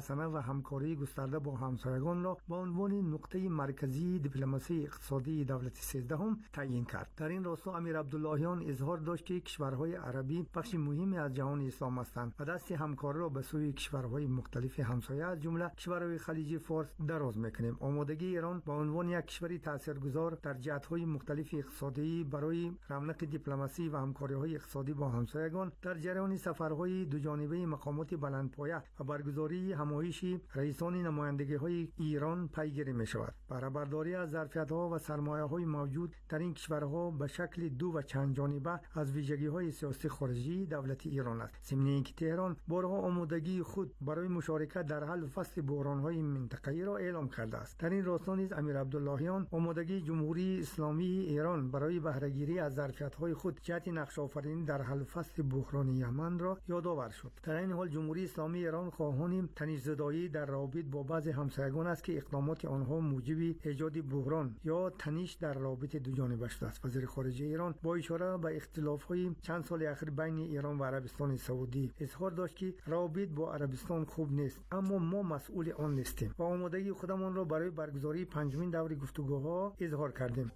حسنه و همکاری گسترده با همسایگان را به عنوان نقطه مرکزی دیپلماسی اقتصادی دولت 13 تعیین کرد. در این راستا امیر عبداللهیان اظهار داشت که کشورهای عربی بخش مهمی از جهان اسلام هستند و دست همکاری را به سوی کشورهای مختلف همسایه از جمله کشورهای خلیج فارس دراز میکنیم. آمادگی ایران به عنوان یک کشور تاثیرگذار در جهت‌های مختلف اقتصادی برای رونق دیپلماسی و همکاری‌های اقتصادی با همسایگان در جریان سفرهای دوجانبه مقامات بلندپایه و برگزاری همایش رئیسان نمایندگی‌های ایران پیگیری می‌شود. بهره‌برداری از ظرفیت‌ها و سرمایه‌های موجود در این کشورها به شکل دو و چند جانبه از ویژگی‌های سیاسی خارجی دولت ایران است. ضمن اینکه تهران بارها آمادگی خود برای مشارکت در حل فصل بحران‌های منطقه‌ای را اعلام کرده است. در این راستا نیز امیر عبداللهیان آمادگی جمهوری اسلامی ایران برای بهره‌گیری از ظرفیت‌های خود جهت نقش‌آفرینی در حل فصل بحران یمن را یادآور شد. در این حال جمهوری اسلامی ایران خواهان تنش‌زدایی در روابط با بعضی همسایگان است که اقدامات آنها موجب ایجاد بحران یا تنش در روابط دوجانبه شده است. وزیر خارجه ایران با اشاره به اختلاف‌های چند سال اخیر بین ایران و عربستان سعودی اظهار داشت که روابط با عربستان خوب نیست، اما ما مسئول آن نیستیم و آمادگی خودمان را برای برگزاری پنجمین دور گفتگوها اظهار کردیم.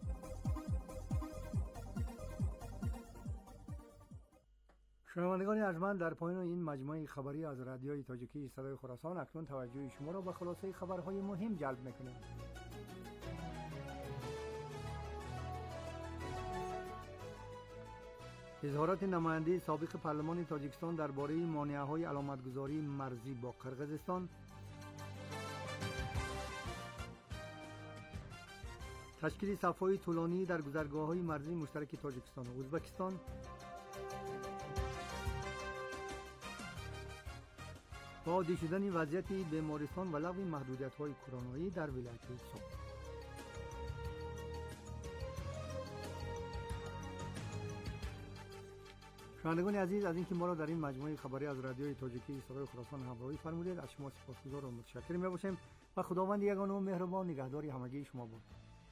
شنوندگان ارجمند، در پایان این مجموعه خبری از رادیوی تاجیکی صدای خراسان اکنون توجه شما را به خلاصه خبرهای مهم جلب می‌کنیم. اظهارات نماینده سابق پارلمان تاجیکستان درباره مانعه‌های علامتگذاری مرزی با قرقیزستان، تشکیل صف‌های طولانی در گذرگاه‌های مرزی مشترک تاجیکستان و ازبکستان، با عادی شدن وضعیت بیمارستان و لغو محدودیت‌های کرونایی در ولایت سوات. شنوندگان عزیز، از اینکه ما را در این مجموعه خبری از رادیوی تاجیکی صدای خراسان همراهی فرمودید، از شما سپاسگزار و متشکر می‌باشیم و خداوند یگانه و مهربان نگهداری همگی شما باد.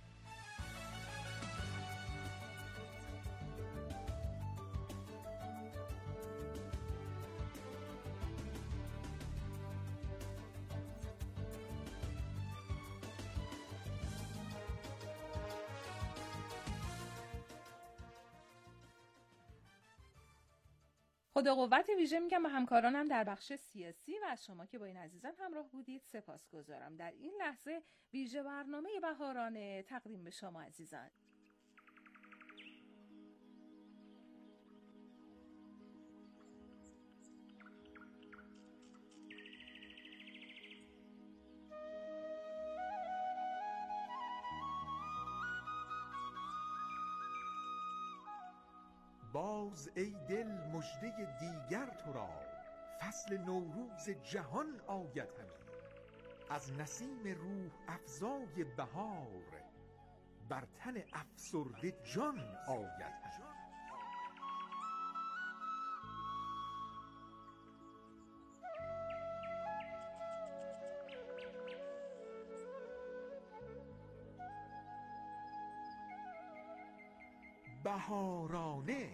خدا قوت ویژه میگم به همکارانم در بخش سیاسی و از شما که با این عزیزان همراه بودید سپاسگزارم. در این لحظه ویژه برنامه بهارانه تقدیم به شما عزیزان. باز ای دل مژده دیگر تو را، فصل نوروز جهان آید همی. از نسیم روح افزای بهار، بر تن افسرده جان آید همی. بهارانه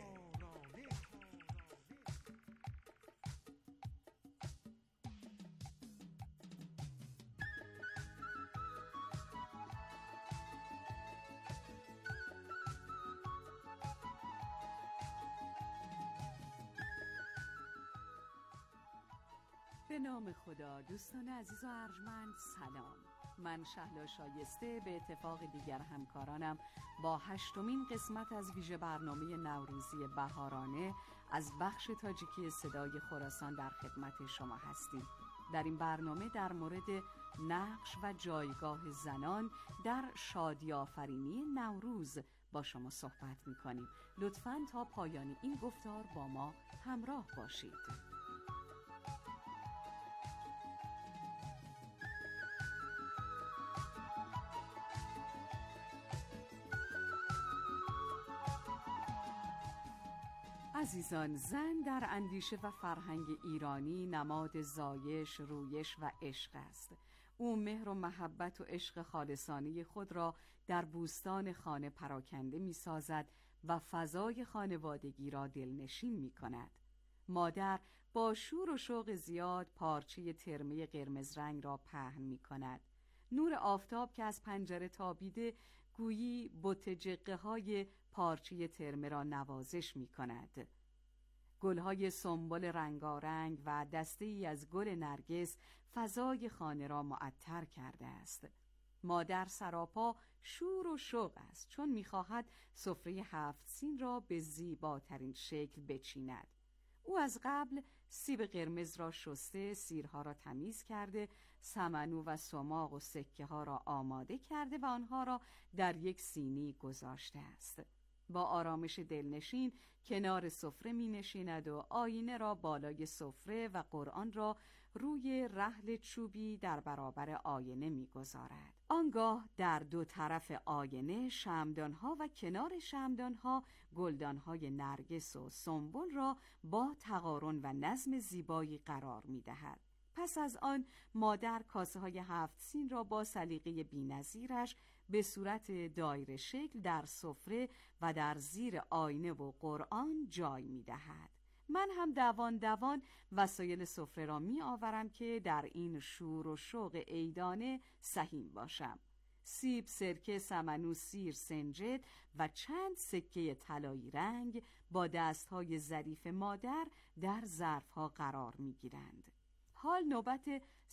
به نام خدا. دوستان عزیز و ارجمند سلام. من شهلا شایسته به اتفاق دیگر همکارانم با 8مین قسمت از ویژه برنامه نوروزی بهارانه از بخش تاجیکی صدای خراسان در خدمت شما هستیم. در این برنامه در مورد نقش و جایگاه زنان در شادی آفرینی نوروز با شما صحبت می‌کنیم. لطفاً تا پایان این گفتار با ما همراه باشید. عزیزان، زن در اندیشه و فرهنگ ایرانی نماد زایش، رویش و عشق است. او مهر و محبت و عشق خالصانه خود را در بوستان خانه پراکنده می سازد و فضای خانوادگی را دلنشین می کند. مادر با شور و شوق زیاد پارچه ترمه قرمز رنگ را پهن می کند. نور آفتاب که از پنجره تابیده گویی بت جقه های پارچه ترمه را نوازش می کند. گلهای سنبل رنگارنگ و دسته‌ای از گل نرگس فضای خانه را معطر کرده است. مادر سراپا شور و شوق است، چون می‌خواهد سفره 7 سین را به زیباترین شکل بچیند. او از قبل سیب قرمز را شسته، سیرها را تمیز کرده، سمنو و سماق و سکه ها را آماده کرده و آنها را در یک سینی گذاشته است. با آرامش دلنشین کنار سفره می نشیند و آینه را بالای سفره و قرآن را روی رحل چوبی در برابر آینه می گذارد. آنگاه در دو طرف آینه شمعدان‌ها و کنار شمعدان‌ها گلدان‌های نرگس و سنبل را با تقارن و نظم زیبایی قرار می دهد. پس از آن مادر کاسه های 7 سین را با سلیقه بی‌نظیرش به صورت دایره شکل در سفره و در زیر آینه و قرآن جای می دهد. من هم دوان دوان وسایل سفره را می آورم که در این شور و شوق عیدانه سهیم باشم. سیب، سرکه، سمنو، سیر، سنجد و چند سکه طلایی رنگ با دستهای ظریف مادر در ظرفها قرار می گیرند. حال نوبت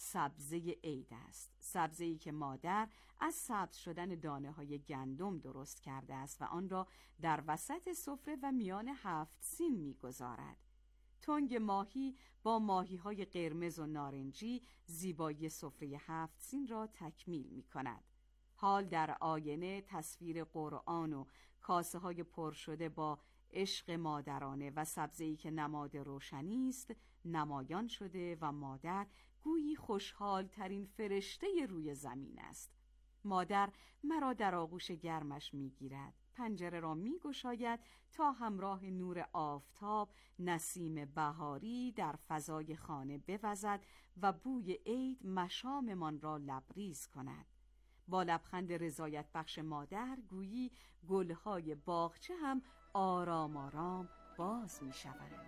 سبزه عید است. سبزه‌ای که مادر از سبز شدن دانه‌های گندم درست کرده است و آن را در وسط سفره و میان 7 سین می‌گذارد. تنگ ماهی با ماهی‌های قرمز و نارنجی زیبایی سفره 7 سین را تکمیل می‌کند. حال در آینه تصویر قرآن و کاسه‌های پر شده با عشق مادرانه و سبزه‌ای که نماد روشنی است نمایان شده و مادر گویی خوشحال ترین فرشته روی زمین است. مادر مرا در آغوش گرمش میگیرد، پنجره را میگشاید تا همراه نور آفتاب نسیم بهاری در فضای خانه بوزد و بوی عید مشاممان را لبریز کند. با لبخند رضایت بخش مادر گویی گلهای باغچه هم آرام آرام باز می شوند.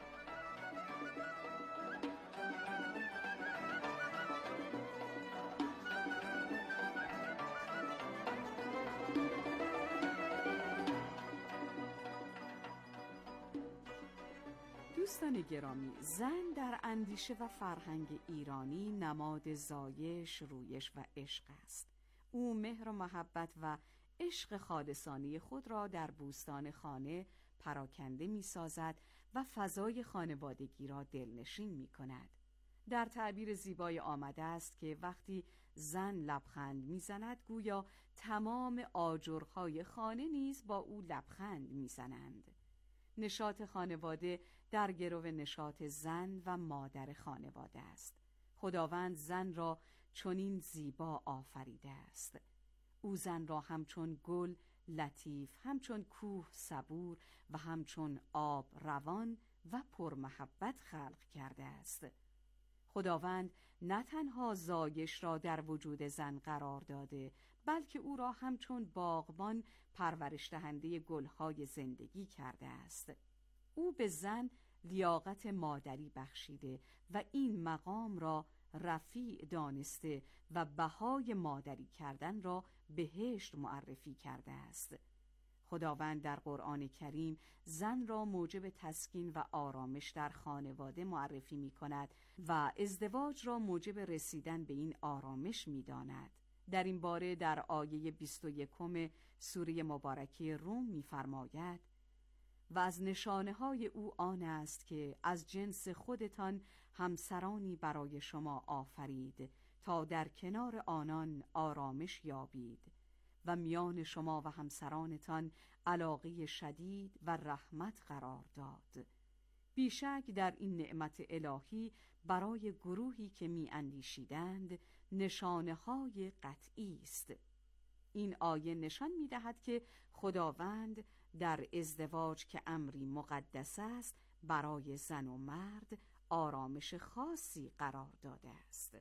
دوستان گرامی، زن در اندیشه و فرهنگ ایرانی نماد زایش، رویش و عشق است. او مهر و محبت و عشق خالصانه خود را در بوستان خانه پراکنده می سازد و فضای خانوادگی را دلنشین می کند. در تعبیر زیبای آمده است که وقتی زن لبخند می زند گویا تمام آجرهای خانه نیز با او لبخند می زنند. نشاط خانواده در گرو نشاط زن و مادر خانواده است. خداوند زن را چنین زیبا آفریده است. او زن را همچون گل لطیف، همچون کوه صبور و همچون آب روان و پرمحبت خلق کرده است. خداوند نه تنها زایش را در وجود زن قرار داده، بلکه او را همچون باغبان پرورش دهنده گلهای زندگی کرده است. او به زن لیاقت مادری بخشیده و این مقام را رفیع دانسته و بهای مادری کردن را بهشت معرفی کرده است. خداوند در قرآن کریم زن را موجب تسکین و آرامش در خانواده معرفی می کند و ازدواج را موجب رسیدن به این آرامش می داند. در این باره در آیه 21 سوره مبارکه روم می فرماید: و از نشانه های او آن است که از جنس خودتان همسرانی برای شما آفرید تا در کنار آنان آرامش یابید و میان شما و همسرانتان علاقه شدید و رحمت قرار داد. بیشک در این نعمت الهی برای گروهی که می اندیشیدند نشانه های قطعی است. این آیه نشان می دهد که خداوند در ازدواج که امری مقدس است برای زن و مرد آرامش خاصی قرار داده است.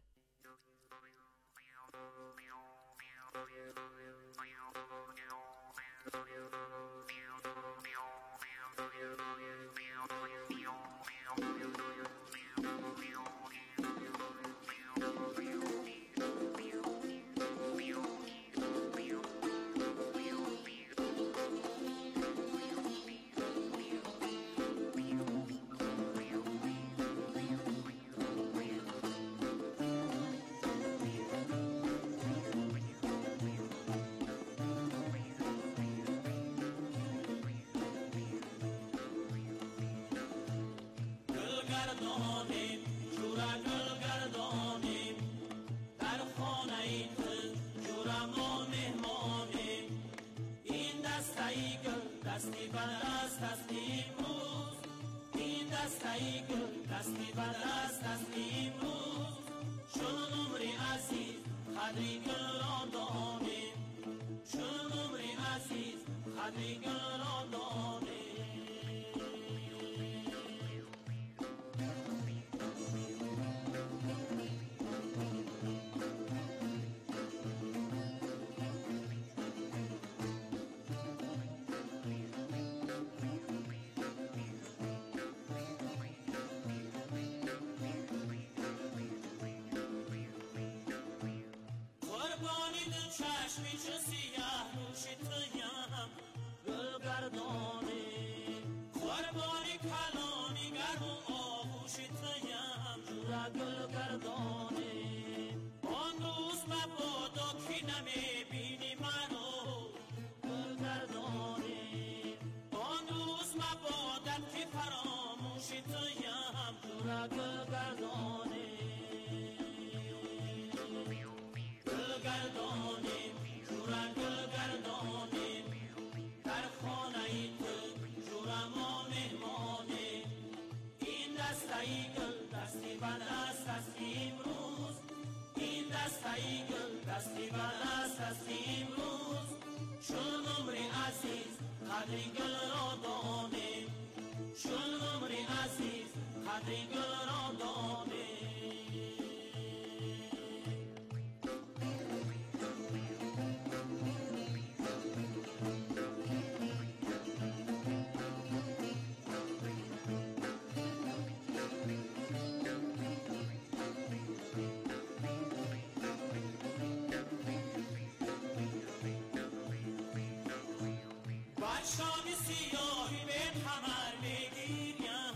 شامی سیاهی به کمر بگیریم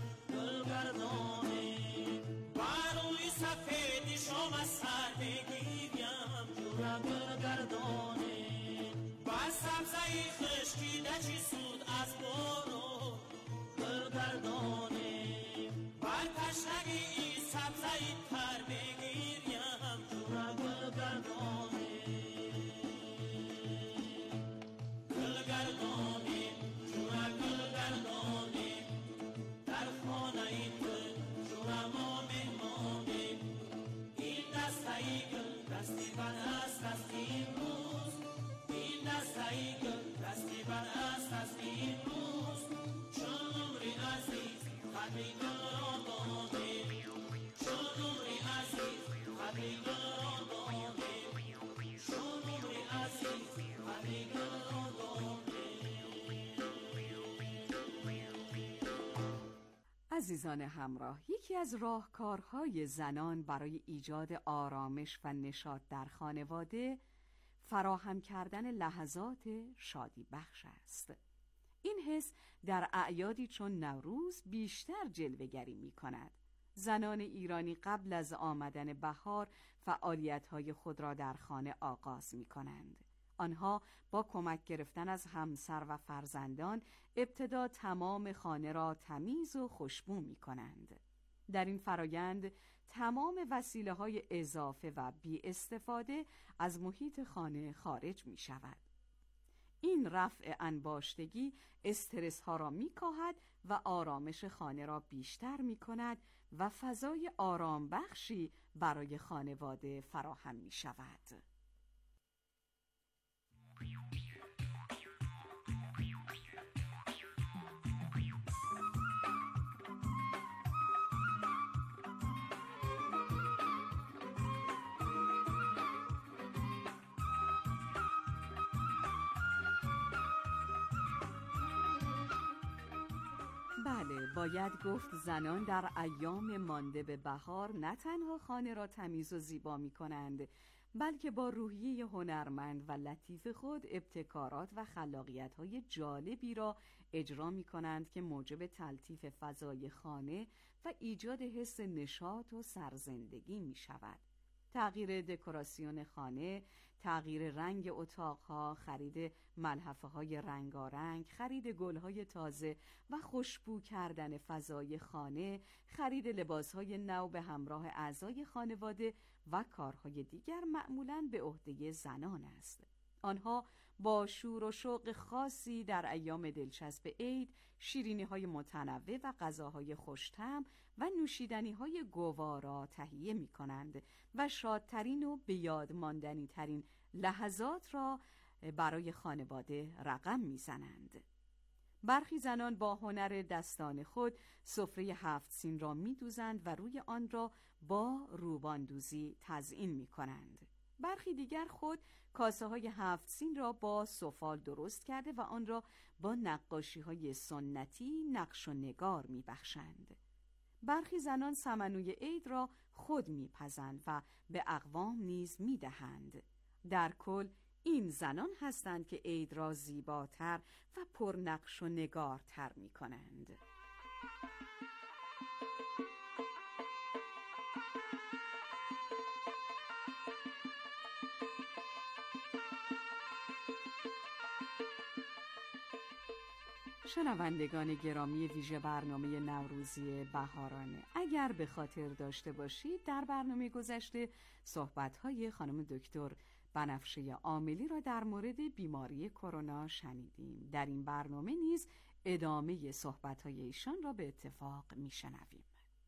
گلگردانه بروی سفیدی شام از سر بگیریم جورا گلگردانه بر سبزهی خشکیده چی سود از برو گلگردانه بر تشنگی سبزهی تر بگیریم جورا گلگردانه عزیزان همراه، یکی از راهکارهای زنان برای ایجاد آرامش و نشاط در خانواده فراهم کردن لحظات شادی بخش است. این حس در اعیادی چون نوروز بیشتر جلوه‌گری می‌کند. زنان ایرانی قبل از آمدن بهار فعالیت‌های خود را در خانه آغاز می‌کنند. آنها با کمک گرفتن از همسر و فرزندان ابتدا تمام خانه را تمیز و خوشبو می‌کنند. در این فرایند تمام وسیله‌های اضافه و بی استفاده از محیط خانه خارج می‌شود. این رفع انباشتگی استرس ها را می‌کاهد و آرامش خانه را بیشتر می‌کند و فضای آرام بخشی برای خانواده فراهم می‌شود. بله، باید گفت زنان در ایام مانده به بهار نه تنها خانه را تمیز و زیبا می کنند، بلکه با روحیه هنرمند و لطیف خود ابتکارات و خلاقیت‌های جالبی را اجرا می کنند که موجب تلطیف فضای خانه و ایجاد حس نشاط و سرزندگی می شود. تغییر دکوراسیون خانه، تغییر رنگ اتاقها، خرید ملحفه‌های رنگارنگ، خرید گل‌های تازه و خوشبو کردن فضای خانه، خرید لباس‌های نو به همراه اعضای خانواده و کارهای دیگر معمولاً به عهده زنان است. آنها با شور و شوق خاصی در ایام دلچسب عید شیرینی‌های متنوع و غذاهای خوش‌طعم و نوشیدنی‌های گوارا تهیه می‌کنند و شادترین و به یاد ماندنی‌ترین لحظات را برای خانواده رقم می‌زنند. برخی زنان با هنر دستان خود سفره 7 سین را می‌دوزند و روی آن را با روباندوزی تزیین می‌کنند. برخی دیگر خود کاسه های 7 سین را با سفال درست کرده و آن را با نقاشی های سنتی نقش و نگار می بخشند. برخی زنان سمنوی عید را خود می پزند و به اقوام نیز می دهند. در کل این زنان هستند که عید را زیباتر و پرنقش و نگارتر می کنند. شنوندگان گرامی ویژه برنامه نوروزی بهارانه، اگر به خاطر داشته باشید در برنامه گذشته صحبت‌های خانم دکتر بنفشه عاملی را در مورد بیماری کرونا شنیدیم. در این برنامه نیز ادامه صحبت‌های ایشان را به اتفاق می‌شنویم.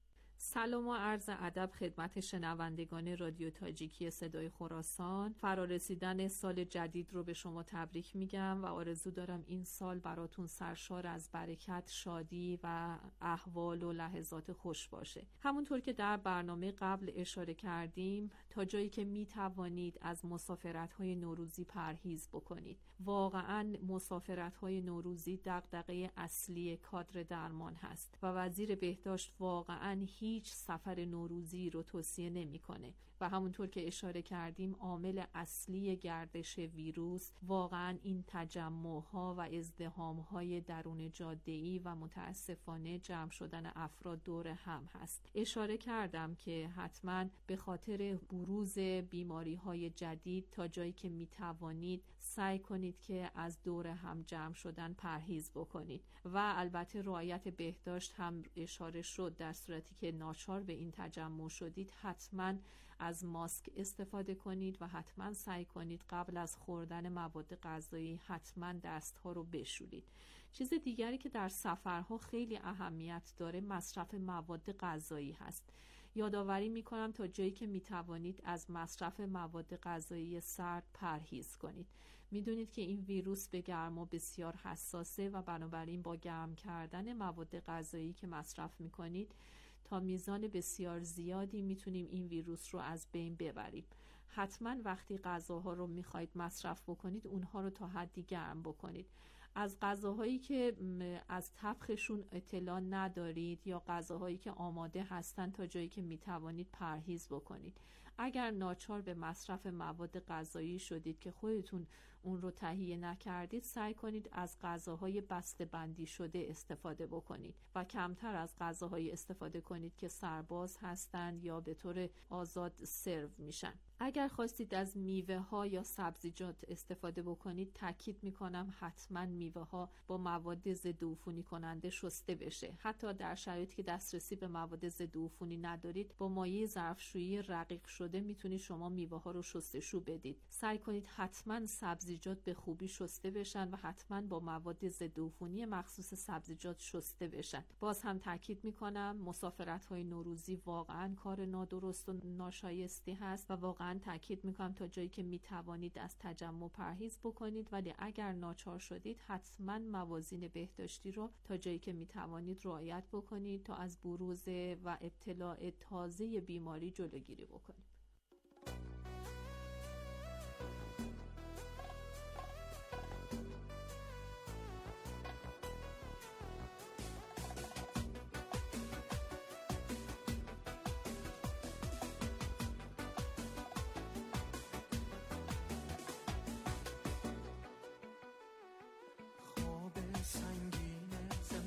سلام و عرض ادب خدمت شنوندگان رادیو تاجیکی صدای خراسان. فرارسیدن سال جدید رو به شما تبریک میگم و آرزو دارم این سال براتون سرشار از برکت، شادی و احوال و لحظات خوش باشه. همونطور که در برنامه قبل اشاره کردیم، تا جایی که میتوانید از مسافرت‌های نوروزی پرهیز بکنید. واقعاً مسافرت‌های نوروزی دغدغه اصلی کادر درمان هست و وزیر بهداشت واقعاً هیچ سفر نوروزی رو توصیه نمی‌کنه و همونطور که اشاره کردیم عامل اصلی گردش ویروس واقعاً این تجمع‌ها و ازدحام‌های درون جاده‌ای و متاسفانه جمع شدن افراد دور هم هست. اشاره کردم که حتماً به خاطر بروز بیماری‌های جدید تا جایی که می‌توانید سعی کنید که از دور هم جمع شدن پرهیز بکنید و البته رعایت بهداشت هم اشاره شد. در صورتی که ناچار به این تجمع شدید حتما از ماسک استفاده کنید و حتما سعی کنید قبل از خوردن مواد غذایی حتما دستها رو بشورید. چیز دیگری که در سفرها خیلی اهمیت داره مصرف مواد غذایی هست. یادآوری میکنم تا جایی که میتوانید از مصرف مواد غذایی سرد پرهیز کنید. میدونید که این ویروس به گرما بسیار حساسه و بنابراین با گرم کردن مواد غذایی که مصرف میکنید تا میزان بسیار زیادی میتونیم این ویروس رو از بین ببریم. حتما وقتی غذاها رو میخواید مصرف بکنید اونها رو تا حدی گرم بکنید. از غذاهایی که از طبخشون اطلاع ندارید یا غذاهایی که آماده هستن تا جایی که میتوانید پرهیز بکنید. اگر ناچار به مصرف مواد غذایی شدید که خودتون اون رو تهیه نکردید، سعی کنید از غذاهای بسته بندی شده استفاده بکنید و کمتر از غذاهای استفاده کنید که سرباز هستند یا به طور آزاد سرو میشن. اگر خواستید از میوه ها یا سبزیجات استفاده بکنید، تاکید میکنم حتما میوه ها با مواد ضد عفونی کننده شسته بشه. حتی در شرایطی که دسترسی به مواد ضد عفونی ندارید، با مایع ظرفشویی رقیق شده میتونید شما میوه ها رو شستشو بدید. سعی کنید حتما سبزیجات به خوبی شسته بشن و حتما با مواد ضد عفونی مخصوص سبزیجات شسته بشن. باز هم تاکید میکنم مسافرت های نوروزی واقعا کار نادرست و ناشایستی هست و واقعا تاکید میکنم تا جایی که میتوانید از تجمع پرهیز بکنید، ولی اگر ناچار شدید حتما موازین بهداشتی رو تا جایی که میتوانید رعایت بکنید تا از بروز و ابتلاع تازه بیماری جلوگیری بکنید.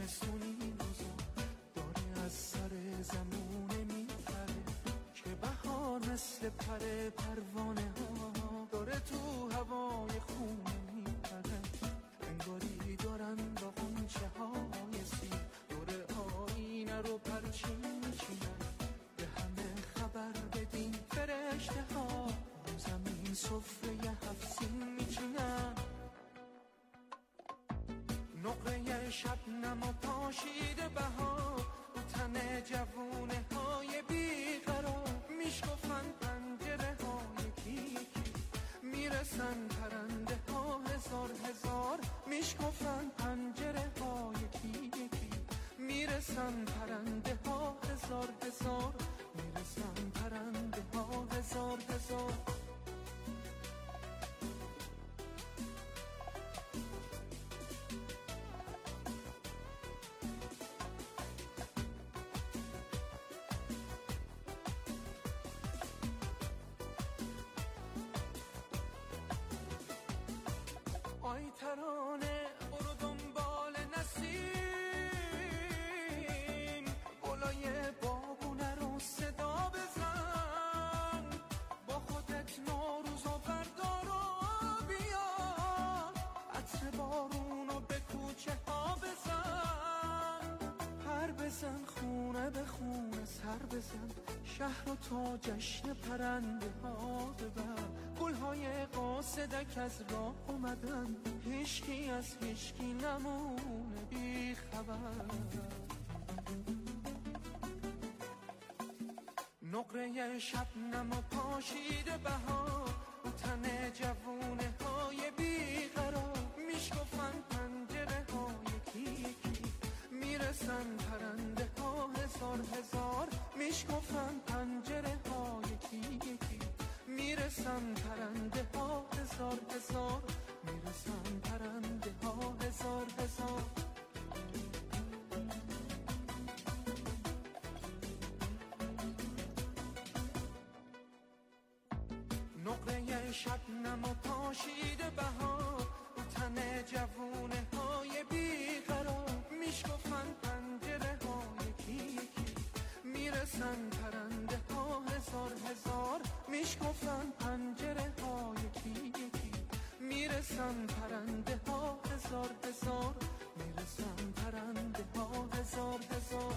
زمستونی روزا داره از سر زمونه میپره که بهار مثل پره پروانه ها داره تو هوای خونه میپره انگاری دارن با غنچه های سیر دور آینه رو پرچین میچینن به همه خبر بدین فرشته ها رو زمین سفره 7 سین میچینن نقره شبنم و پاشیده بهار رو تن جوونه های بیقرار میشکفن پنجره های یکی یکی میرسن پرنده ها هزار هزار میشکفن پنجره ها یکی یکی میرسن پرنده ها هزار هزار میرسن پرنده ها هزار هزار آی ترانه برو دنبال نسیم گلای بابونه رو صدا بزن با خودت نوروز و بردار و بیا عطر بارون رو به کوچه ها بزن پر بزن خونه به خونه سر بزن شهر رو تا جشن پرنده ها ببر گلهای قاصدک از راه اومدن هیچکی از هیچکی نمونه بی خبر نقره شبنم و پاشیده بهار رو تن جوونه های بیقرار میشکفن پنجره ها یکی یکی میرسن پرنده ها هزار هزار میشکفن پنجره ها یکی یکی میرسن پرنده ها هزار هزار میرسن پرنده ها هزار هزار نقره شبنم و پاشیده بهار رو تن جوونه های بیقرار میشکفن پنجره ها یکی یکی میرسن پرنده ها هزار هزار میشکفن پنجره ها یکی یکی میرسن پرنده ها هزار هزار میرسن پرنده ها هزار هزار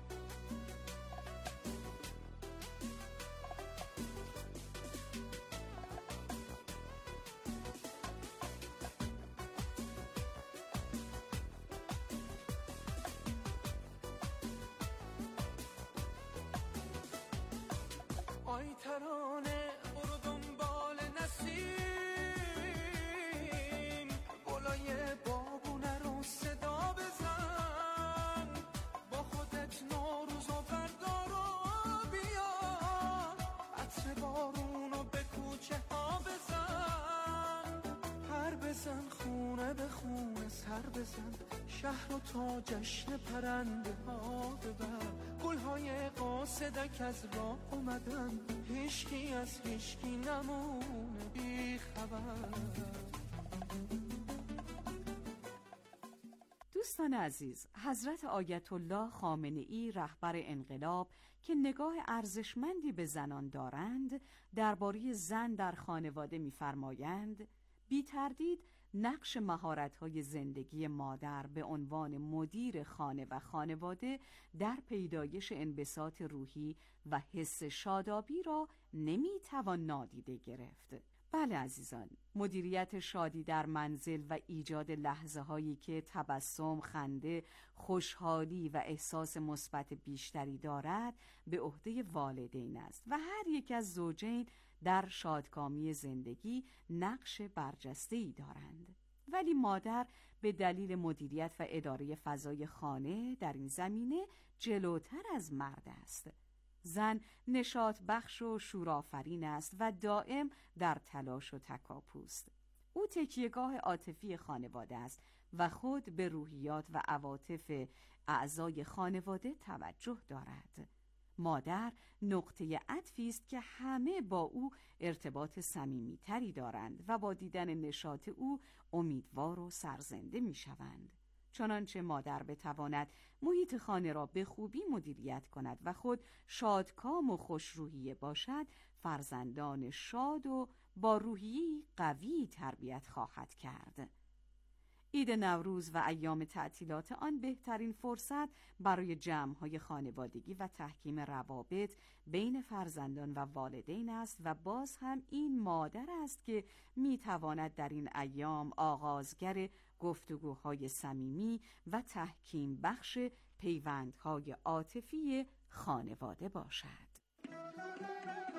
آی ترانه برو دنبال نسیم گلای بابونه رو صدا بزن با خودت نوروز و بردار و بیا عطر بارون رو به کوچه ها بزن پر بزن خونه به خونه سر بزن شهر رو تا جشن پرنده ها ببر گلهای قاصدک از راه اومدن هیچکی از هیچکی نمونه بی خبر دوستان عزیز، حضرت آیت الله خامنه‌ای رهبر انقلاب که نگاه ارزشمندی به زنان دارند درباره زن در خانواده می‌فرمایند بی تردید نقش مهارت‌های زندگی مادر به عنوان مدیر خانه و خانواده در پیدایش انبساط روحی و حس شادابی را نمی‌توان نادیده گرفت. بله عزیزان، مدیریت شادی در منزل و ایجاد لحظه‌هایی که تبسم، خنده، خوشحالی و احساس مثبت بیشتری دارد به عهده والدین است و هر یک از زوجین در شادکامی زندگی نقش برجسته‌ای دارند. ولی مادر به دلیل مدیریت و اداره فضای خانه در این زمینه جلوتر از مرد است. زن نشاط بخش و شورآفرین است و دائم در تلاش و تکاپوست. او تکیهگاه عاطفی خانواده است و خود به روحیات و عواطف اعضای خانواده توجه دارد. مادر نقطه عطفی است که همه با او ارتباط صمیمیتری دارند و با دیدن نشاط او امیدوار و سرزنده می شوند. چنانچه مادر بتواند محیط خانه را به خوبی مدیریت کند و خود شادکام و خوشروحیه باشد، فرزندان شاد و با روحیه‌ای قوی تربیت خواهد کرد. عید نوروز و ایام تعطیلات آن بهترین فرصت برای جمع‌های خانوادگی و تحکیم روابط بین فرزندان و والدین است و باز هم این مادر است که می‌تواند در این ایام آغازگر گفتگوهای صمیمی و تحکیم بخش پیوندهای عاطفی خانواده باشد.